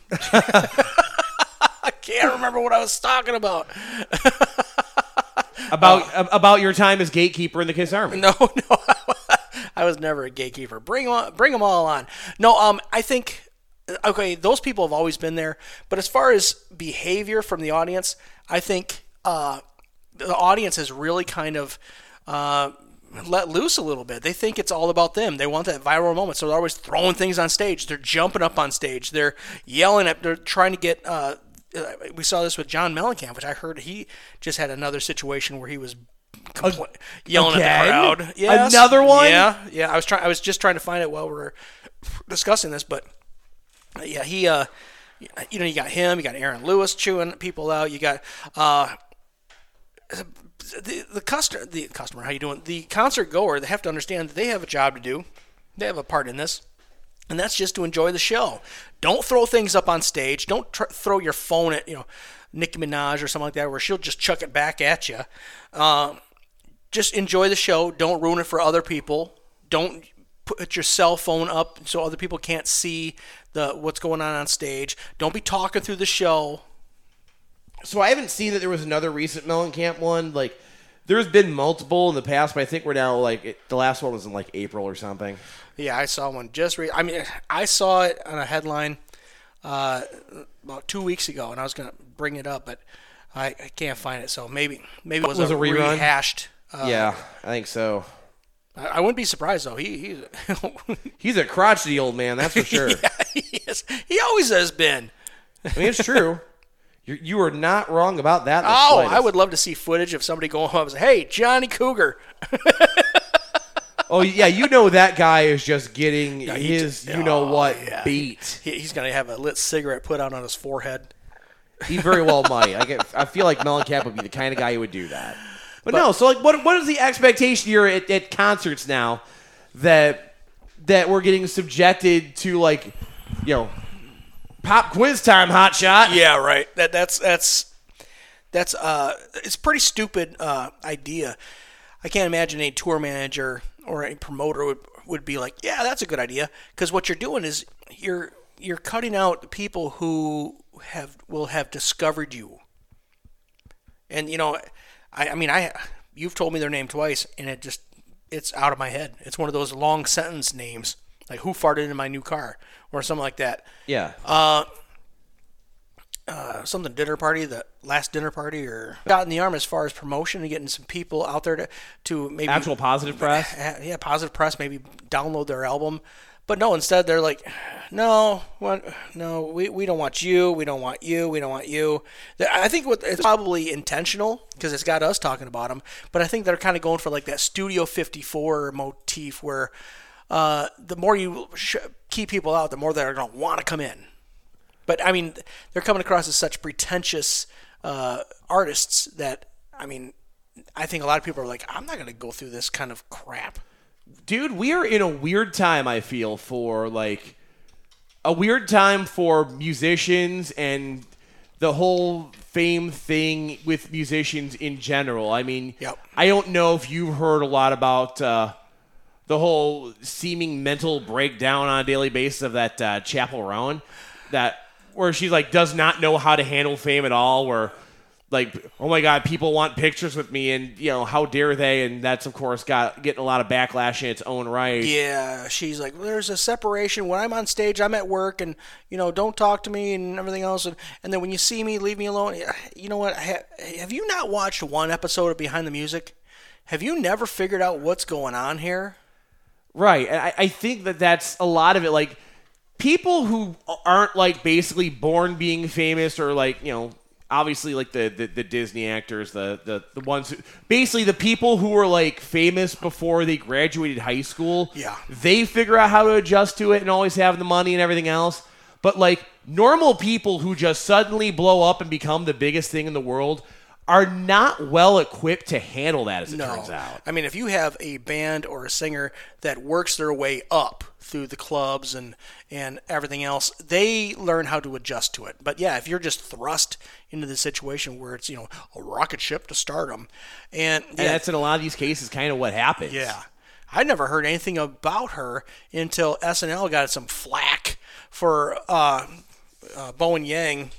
I can't remember what I was talking about. About uh, about your time as gatekeeper in the Kiss Army. No, no, I was never a gatekeeper. Bring them on, bring them all on. No, um, I think. Okay, those people have always been there, but as far as behavior from the audience, I think uh, the audience has really kind of uh, let loose a little bit. They think it's all about them. They want that viral moment, so they're always throwing things on stage. They're jumping up on stage. They're yelling at. They're trying to get. Uh, we saw this with John Mellencamp, which I heard he just had another situation where he was compl- yelling Again? at the crowd. Yes. Another one? Yeah, yeah. I was trying. I was just trying to find it while we were discussing this, but. Yeah, he, uh, you know, you got him, you got Aaron Lewis chewing people out, you got, uh, the, the customer, the customer, how you doing? The concert goer, they have to understand that they have a job to do. They have a part in this. And that's just to enjoy the show. Don't throw things up on stage. Don't tr- throw your phone at, you know, Nicki Minaj or something like that where she'll just chuck it back at you. Uh, just enjoy the show. Don't ruin it for other people. Don't put your cell phone up so other people can't see the what's going on on stage. Don't be talking through the show. So I haven't seen that there was another recent Mellencamp one. Like, there's been multiple in the past, but I think we're now, like, it, the last one was in, like, April or something. Yeah, I saw one just re- I mean, I saw it on a headline uh, about two weeks ago, and I was going to bring it up, but I, I can't find it. So maybe maybe it was, was a, a rerun? rehashed. Uh, Yeah, I think so. I, I wouldn't be surprised, though. He He's He's a crotchety old man, that's for sure. yeah, he, is. He always has been. I mean, it's true. You're, you are not wrong about that. Oh, slightest. I would love to see footage of somebody going home and say, hey, Johnny Cougar. Oh, yeah, you know that guy is just getting Yeah, he his, just- you know oh, what, yeah. beat. He, he's going to have a lit cigarette put out on his forehead. He very well might. I get. I feel like Mellencamp would be the kind of guy who would do that. But, but no, so like, what what is the expectation here at, at concerts now that that we're getting subjected to, like, you know, pop quiz time, hot shot? Yeah, right. That that's that's that's uh, it's a pretty stupid uh idea. I can't imagine a tour manager or a promoter would would be like, yeah, that's a good idea, because what you're doing is you're you're cutting out the people who have will have discovered you. And you know, I, I mean, I you've told me their name twice, and it just it's out of my head. It's one of those long sentence names, like who farted in my new car or something like that. Yeah. Uh, uh, something dinner party, the last dinner party, or got in the arm as far as promotion and getting some people out there to to maybe Actual positive press. yeah, positive press, maybe download their album. But no, instead they're like, no, what, no, we, we don't want you, we don't want you, we don't want you. I think what, it's probably intentional because it's got us talking about them. But I think they're kind of going for like that Studio fifty-four motif where uh, the more you sh- keep people out, the more they're going to want to come in. But I mean, they're coming across as such pretentious uh, artists that, I mean, I think a lot of people are like, I'm not going to go through this kind of crap. Dude, we are in a weird time, I feel, for, like, a weird time for musicians and the whole fame thing with musicians in general. I mean, Yep. I don't know if you've heard a lot about uh, the whole seeming mental breakdown on a daily basis of that uh, Chapel Rowan, that where she, like, does not know how to handle fame at all, where, like, oh my God, people want pictures with me, and, you know, how dare they? And that's, of course, got getting a lot of backlash in its own right. Yeah, she's like, there's a separation. When I'm on stage, I'm at work, and, you know, don't talk to me and everything else. And, and then when you see me, leave me alone. You know what? Have you not watched one episode of Behind the Music? Have you never figured out what's going on here? Right. And I, I think that that's a lot of it. Like, people who aren't, like, basically born being famous, or, like, you know, obviously, like, the, the, the Disney actors, the, the, the ones who, basically the people who were, like, famous before they graduated high school, Yeah. they figure out how to adjust to it and always have the money and everything else. But, like, normal people who just suddenly blow up and become the biggest thing in the world are not well equipped to handle that, as it No. turns out. I mean, if you have a band or a singer that works their way up through the clubs and, and everything else, they learn how to adjust to it. But yeah, if you're just thrust into the situation where it's, you know, a rocket ship to stardom, and, yeah, And that's in a lot of these cases kind of what happens. yeah. I never heard anything about her until S N L got some flack for uh, uh, Bowen Yang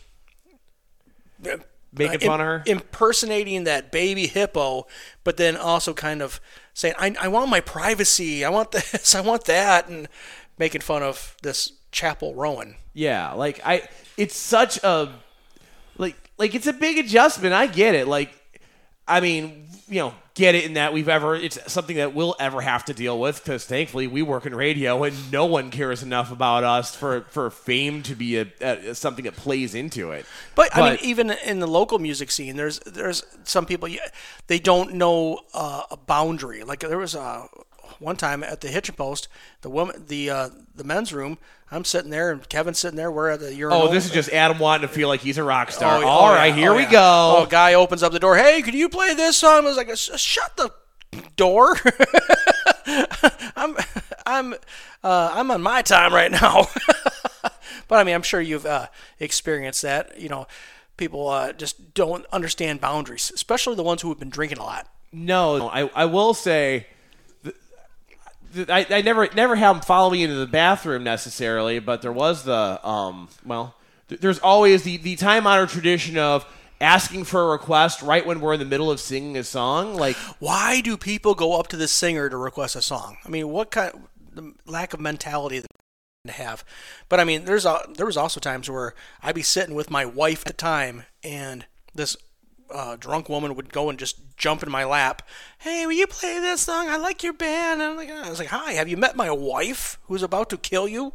Making uh, fun of her? impersonating that baby hippo, but then also kind of saying, I, I want my privacy, I want this, I want that, and making fun of this Chapel Rowan. Yeah, like, I, it's such a, like, like it's a big adjustment. I get it. Like, I mean, you know, get it in that we've ever, it's something that we'll ever have to deal with, because thankfully we work in radio and no one cares enough about us for, for fame to be a, a something that plays into it. But, I mean, But- even in the local music scene, there's there's some people, yeah, they don't know uh, a boundary. Like, there was a one time at the Hitchin Post, the woman, the uh, the men's room. I'm sitting there, and Kevin's sitting there. We're at the urinal. Oh, this is just Adam wanting to feel like he's a rock star. Oh, yeah, All oh, right, yeah, here oh, we yeah. go. Oh, guy opens up the door. Hey, could you play this song? I was like, shut the door. I'm, I'm, I'm uh, I'm on my time right now. But I mean, I'm sure you've uh, experienced that. You know, people uh, just don't understand boundaries, especially the ones who have been drinking a lot. No, I I will say, th- th- I I never never have them follow me into the bathroom necessarily, but there was the um well, th- there's always the the time honored tradition of asking for a request right when we're in the middle of singing a song. Like, why do people go up to the singer to request a song? I mean, what kind of the lack of mentality that to have? But I mean, there's a, there was also times where I'd be sitting with my wife at the time, and this uh, drunk woman would go and just jump in my lap. Hey, will you play this song? I like your band. And I'm like, I was like, hi, have you met my wife who's about to kill you?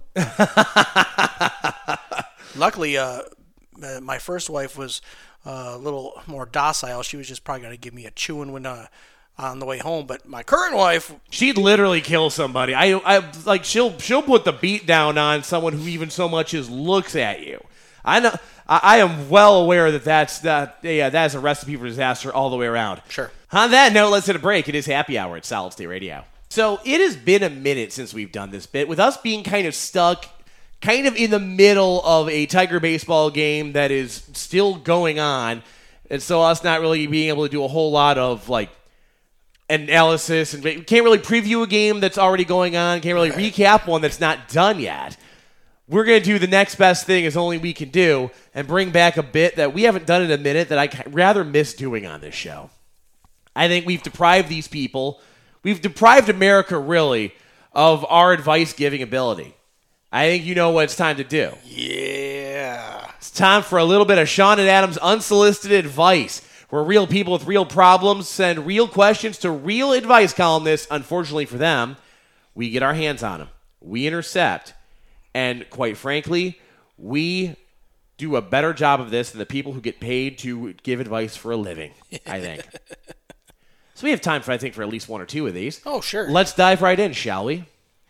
Luckily, uh, my first wife was a little more docile. She was just probably going to give me a chewing when uh, on the way home. But my current wife, she'd literally kill somebody. I, I like she'll she'll put the beat down on someone who even so much as looks at you. I know. I, I am well aware that that's that. Yeah, that is a recipe for disaster all the way around. Sure. On that note, let's hit a break. It is Happy Hour at Solid State Radio. So it has been a minute since we've done this bit, with us being kind of stuck kind of in the middle of a Tiger baseball game that is still going on, and so us not really being able to do a whole lot of, like, analysis, and we can't really preview a game that's already going on, can't really recap one that's not done yet. We're going to do the next best thing as only we can do and bring back a bit that we haven't done in a minute that I rather miss doing on this show. I think we've deprived these people, we've deprived America, really, of our advice-giving ability. I think you know what it's time to do. Yeah. It's time for a little bit of Sean and Adam's unsolicited advice, where real people with real problems send real questions to real advice columnists. Unfortunately for them, we get our hands on them. We intercept. And quite frankly, we do a better job of this than the people who get paid to give advice for a living, I think. So we have time for, I think, for at least one or two of these. Oh, sure. Let's dive right in, shall we?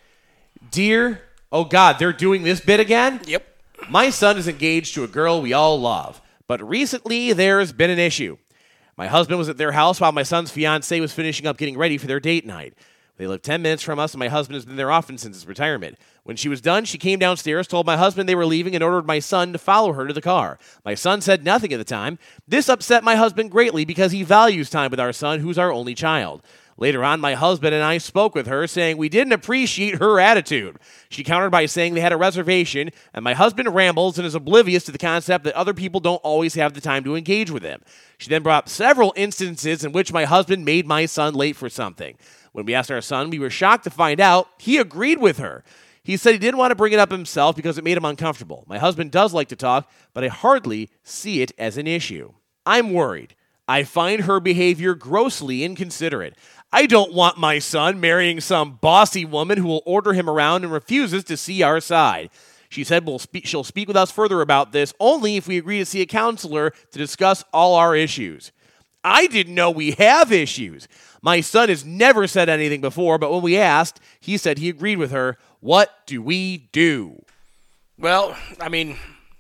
Dear... Oh, God, they're doing this bit again? Yep. My son is engaged to a girl we all love, but recently there's been an issue. My husband was at their house while my son's fiancée was finishing up getting ready for their date night. They live ten minutes from us, and my husband has been there often since his retirement. When she was done, she came downstairs, told my husband they were leaving, and ordered my son to follow her to the car. My son said nothing at the time. This upset my husband greatly because he values time with our son, who's our only child. Later on, my husband and I spoke with her, saying we didn't appreciate her attitude. She countered by saying they had a reservation, and my husband rambles and is oblivious to the concept that other people don't always have the time to engage with him. She then brought up several instances in which my husband made my son late for something. When we asked our son, we were shocked to find out he agreed with her. He said he didn't want to bring it up himself because it made him uncomfortable. My husband does like to talk, but I hardly see it as an issue. I'm worried. I find her behavior grossly inconsiderate. I don't want my son marrying some bossy woman who will order him around and refuses to see our side. She said we'll spe- she'll speak with us further about this only if we agree to see a counselor to discuss all our issues. I didn't know we have issues. My son has never said anything before, but when we asked, he said he agreed with her. What do we do? Well, I mean,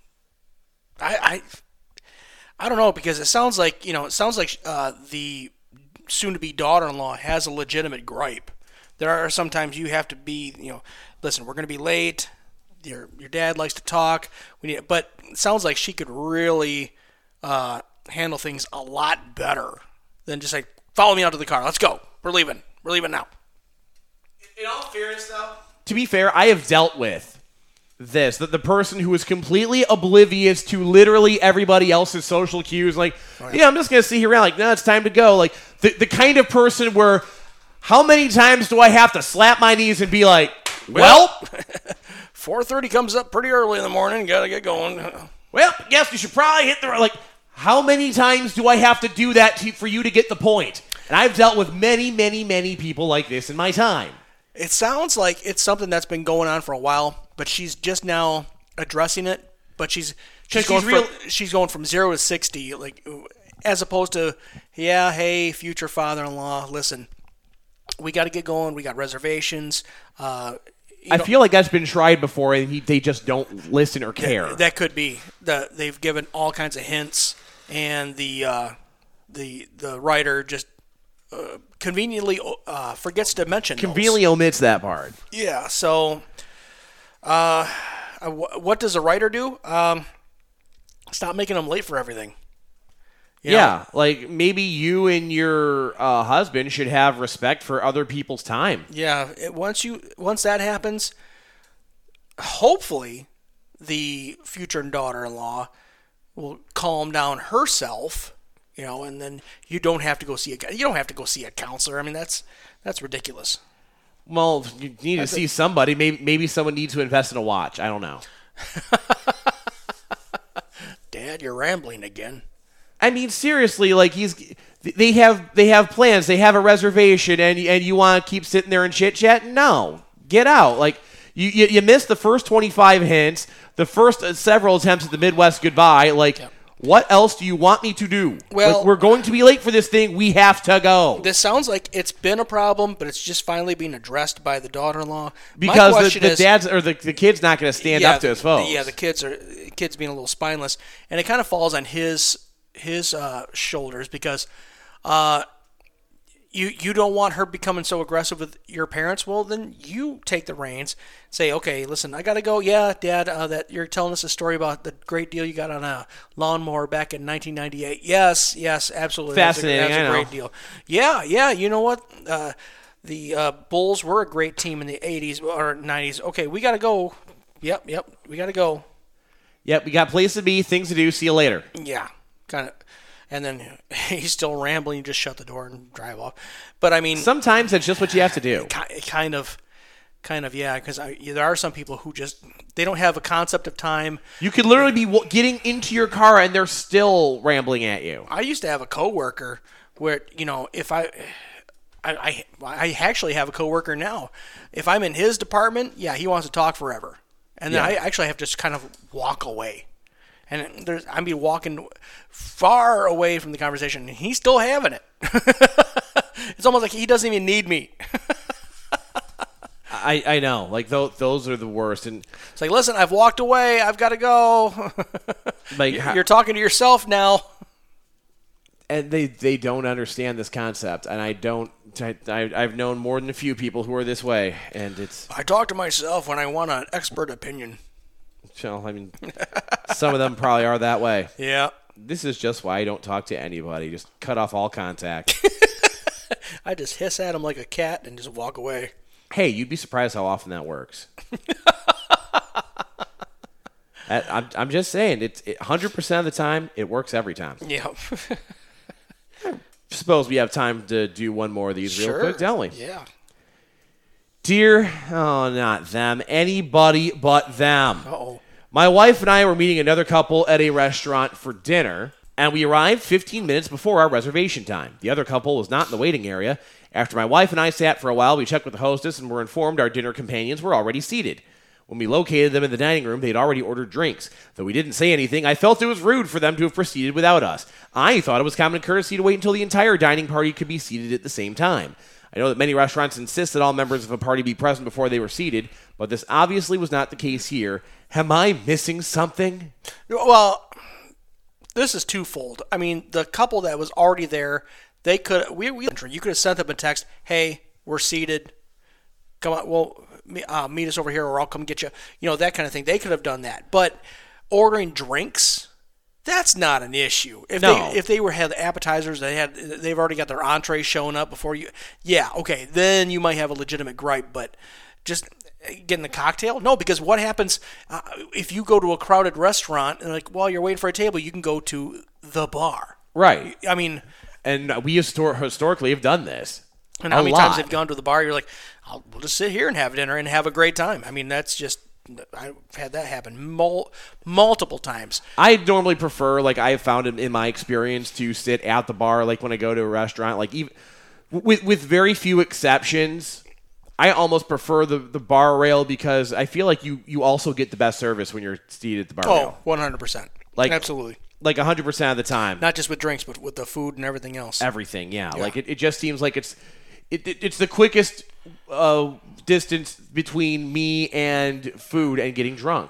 I I, I don't know, because it sounds like, you know, it sounds like uh, the soon-to-be daughter-in-law has a legitimate gripe. There are sometimes you have to be, you know, listen, we're going to be late. Your your dad likes to talk. We need, but it sounds like she could really uh, handle things a lot better than just like, follow me out to the car. Let's go. We're leaving. We're leaving now. In all fairness, though, to be fair, I have dealt with this, that the person who is completely oblivious to literally everybody else's social cues, like, oh, yeah. yeah, I'm just going to sit here around, like, no, it's time to go. Like, the, the kind of person where, how many times do I have to slap my knees and be like, well, four thirty comes up pretty early in the morning, got to get going. Well, I guess you should probably hit the, like, how many times do I have to do that to, for you to get the point? And I've dealt with many, many, many people like this in my time. It sounds like it's something that's been going on for a while, but she's just now addressing it. But she's she's going she's, real- from, she's going from zero to sixty, like, as opposed to, yeah, hey, future father-in-law, listen, we got to get going. We got reservations. Uh, I know, feel like that's been tried before, and he, they just don't listen or care. That, that could be. The, they've given all kinds of hints, and the uh, the the writer just uh, conveniently uh, forgets to mention. Conveniently those. omits that part. Yeah. So, uh, what does a writer do? Um, stop making them late for everything. You know? Yeah, like maybe you and your uh, husband should have respect for other people's time. Yeah. It, once you once that happens, hopefully, the future daughter-in-law will calm down herself. You know, and then you don't have to go see a you don't have to go see a counselor. I mean, that's that's ridiculous. Well, you need That's to see it. somebody. Maybe maybe someone needs to invest in a watch. I don't know. Dad, you're rambling again. I mean, seriously, like he's they have they have plans. They have a reservation, and and you want to keep sitting there and chit chat? No, get out. Like you you, you missed the first twenty-five hints, the first uh, several attempts at the Midwest goodbye. Like. Yep. What else do you want me to do? Well, like, we're going to be late for this thing. We have to go. This sounds like it's been a problem, but it's just finally being addressed by the daughter-in-law. Because the, the is, dad's or the, the kid's not going to stand yeah, up to his folks. Yeah, the kids are kids being a little spineless, and it kind of falls on his his uh, shoulders because uh, you you don't want her becoming so aggressive with your parents. Well, then you take the reins. Say, okay, listen, I got to go. Yeah, Dad, uh, that you're telling us a story about the great deal you got on a lawnmower back in nineteen ninety-eight. Yes, yes, absolutely. Fascinating, That's a, that's a I know. great deal. Yeah, yeah, you know what? Uh, the uh, Bulls were a great team in the eighties or nineties. Okay, we got to go. Yep, yep, we got to go. Yep, we got place to be, things to do. See you later. Yeah, kind of. And then he's still rambling. You just shut the door and drive off. But I mean, sometimes that's just what you have to do. Kind of, kind of, yeah. Because there are some people who just they don't have a concept of time. You could literally be w- getting into your car and they're still rambling at you. I used to have a coworker where you know if I. I, I, I actually have a coworker now. If I'm in his department, yeah, he wants to talk forever, and then yeah. I actually have to just kind of walk away. And there's, I'd be walking far away from the conversation, and he's still having it. It's almost like he doesn't even need me. I, I know. Like, those, those are the worst. And it's like, listen, I've walked away. I've got to go. Like, You're talking to yourself now. And they, they don't understand this concept. And I don't I, I, I've known more than a few people who are this way. And it's... I talk to myself when I want an expert opinion. Well, I mean, some of them probably are that way. Yeah. This is just why I don't talk to anybody. Just cut off all contact. I just hiss at them like a cat and just walk away. Hey, you'd be surprised how often that works. I, I'm, I'm just saying, it's it, one hundred percent of the time, it works every time. Yeah. Suppose we have time to do one more of these sure. real quick, don't we? Yeah. Dear, oh, not them, anybody but them. Uh-oh. My wife and I were meeting another couple at a restaurant for dinner, and we arrived fifteen minutes before our reservation time. The other couple was not in the waiting area. After my wife and I sat for a while, we checked with the hostess and were informed our dinner companions were already seated. When we located them in the dining room, they'd already ordered drinks. Though we didn't say anything, I felt it was rude for them to have proceeded without us. I thought it was common courtesy to wait until the entire dining party could be seated at the same time. I know that many restaurants insist that all members of a party be present before they were seated, but this obviously was not the case here. Am I missing something? Well, this is twofold. I mean, the couple that was already there, they could we, we you could have sent them a text, "Hey, we're seated. Come on, well, uh, meet us over here, or I'll come get you." You know, that kind of thing. They could have done that, but ordering drinks, that's not an issue. If no. they if they were had appetizers, they had they've already got their entree showing up before you. Yeah, okay, then you might have a legitimate gripe, but just getting the cocktail? No, because what happens uh, if you go to a crowded restaurant and like while you're waiting for a table, you can go to the bar. Right. I mean, and we histor- historically have done this. And how a many lot. times have gone to the bar? You're like, I'll, we'll just sit here and have dinner and have a great time. I mean, that's just I've had that happen mul- multiple times. I normally prefer, like I have found in, in my experience, to sit at the bar. Like when I go to a restaurant, like even with with very few exceptions. I almost prefer the, the bar rail because I feel like you, you also get the best service when you're seated at the bar oh, rail. Oh, one hundred percent. Like, absolutely. Like one hundred percent of the time. Not just with drinks, but with the food and everything else. Everything, yeah. yeah. Like it, it just seems like it's it, it it's the quickest uh, distance between me and food and getting drunk.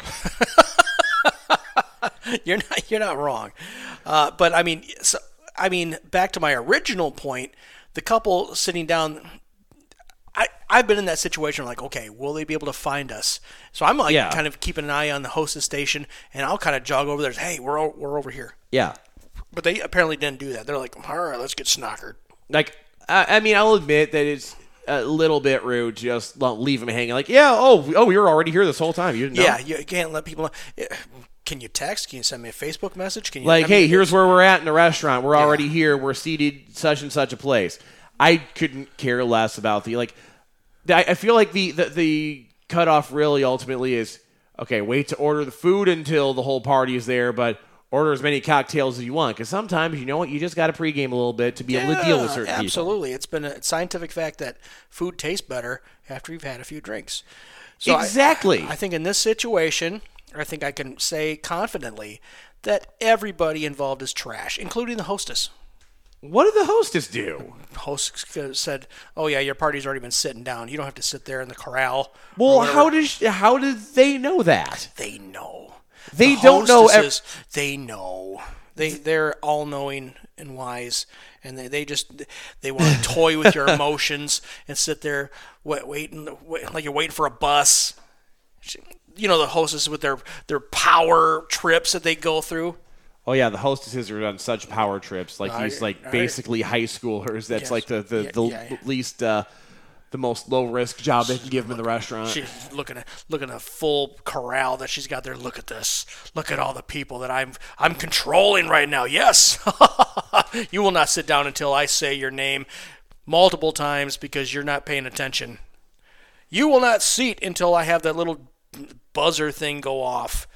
you're not you're not wrong. Uh, but I mean, so, I mean, back to my original point. the couple sitting down, I, I've been in that situation like, okay, will they be able to find us? So I'm like Yeah. kind of keeping an eye on the hostess station, and I'll kind of jog over there. Hey, we're o- we're over here. Yeah. But they apparently didn't do that. They're like, all right, let's get snockered. Like, I, I mean, I'll admit that it's a little bit rude to just leave them hanging. Like, yeah, oh, oh, you were already here this whole time. You didn't know? Yeah, you can't let people know. Can you text? Can you send me a Facebook message? Can you Like, I mean, hey, here's where we're at in the restaurant. We're already here. We're seated such and such a place. I couldn't care less about the, like, I, I feel like the, the, the cutoff really ultimately is, okay, wait to order the food until the whole party is there, but order as many cocktails as you want. Because sometimes, you know what, you just got to pregame a little bit to be able to deal with certain people. Absolutely. It's been a scientific fact that food tastes better after you've had a few drinks. So Exactly. I, I think in this situation, I think I can say confidently that everybody involved is trash, including the hostess. What did the hostess do? Host said, "Oh yeah, your party's already been sitting down. You don't have to sit there in the corral." Well, how did she, how did they know that? They know. They The don't know. Ev- hostesses, they know. They they're all knowing and wise, and they, they just they want to toy with your emotions and sit there wait, waiting wait, like you're waiting for a bus. You know, the hostesses with their their power trips that they go through. Oh yeah, the hostesses are on such power trips, like Uh, these like I- basically high schoolers. That's Yes. like the the, Yeah, the yeah, yeah. least uh, the most low risk job they can give them in the restaurant. She's looking at looking at a full corral that she's got there. Look at this. Look at all the people that I'm I'm controlling right now. Yes, you will not sit down until I say your name multiple times because you're not paying attention. You will not seat until I have that little buzzer thing go off.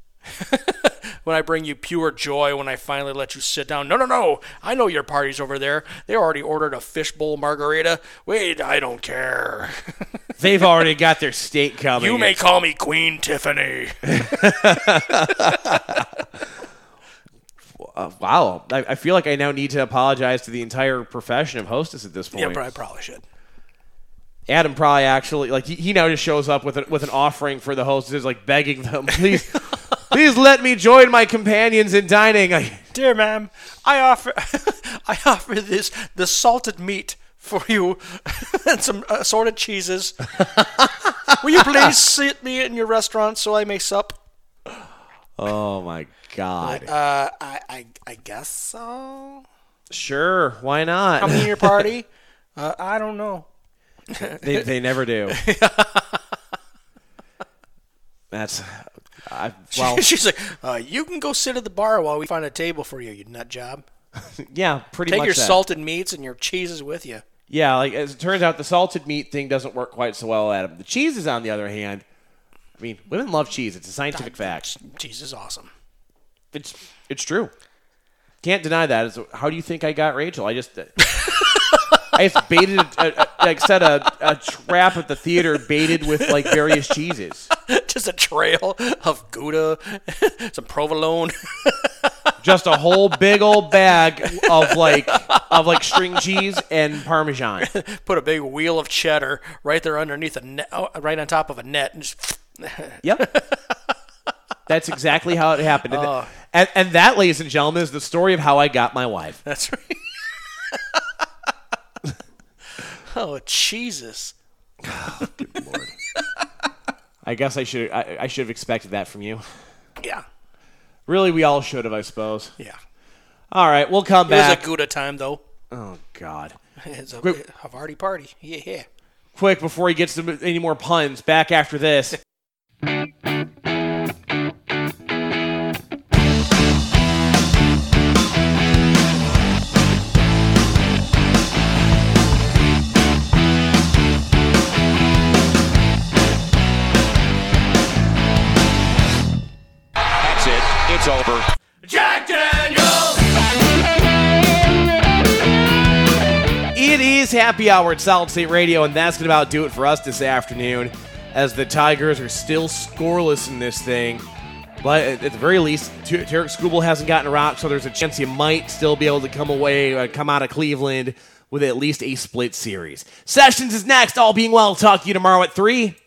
When I bring you pure joy when I finally let you sit down. No, no, no. I know your party's over there. They already ordered a fishbowl margarita. Wait, I don't care. They've already got their steak coming. You may call me Queen Tiffany. Uh, wow, I, I feel like I now need to apologize to the entire profession of hostess at this point. Yeah, but I probably should. Adam probably actually like he, he now just shows up with a, with an offering for the hostesses, like begging them, please, please let me join my companions in dining. I, Dear ma'am, I offer I offer this the salted meat for you and some assorted cheeses. Will you please sit me in your restaurant so I may sup? oh my God. Uh, I, I I guess so. Sure, why not? Coming to your party? Uh, I don't know. They they never do. That's I well She's like, uh, you can go sit at the bar while we find a table for you, you nut job. yeah, pretty Take much your that. salted meats and your cheeses with you. Yeah, like as it turns out, the salted meat thing doesn't work quite so well, Adam. The cheeses, on the other hand, I mean, women love cheese. It's a scientific fact. Cheese is awesome. It's it's true. Can't deny that. It's, how do you think I got Rachel? I just I just baited, a, a, a, like set a, a trap at the theater, baited with like various cheeses. Just a trail of Gouda, some provolone. Just a whole big old bag of like of like string cheese and Parmesan. Put a big wheel of cheddar right there underneath a net, oh, right on top of a net, and just Yep. That's exactly how it happened. And, Oh. and, and that, ladies and gentlemen, is the story of how I got my wife. that's right. Oh, Jesus! Good Lord. I guess I should I, I should have expected that from you. Yeah, Really, we all should have, I suppose. yeah. All right, we'll come It was back. a Gouda time, though. Oh, God. It's a Quick- Havarti party. Yeah, yeah. Quick, before he gets to any more puns, back after this. That's it. It's over. Jack Daniels. It is happy hour at Solid State Radio, and that's going to about do it for us this afternoon, as the Tigers are still scoreless in this thing. But at at the very least, T- Tarek Skubal hasn't gotten a rock, so there's a chance he might still be able to come away, uh, come out of Cleveland with at least a split series. Sessions is next. All being well, talk to you tomorrow at three.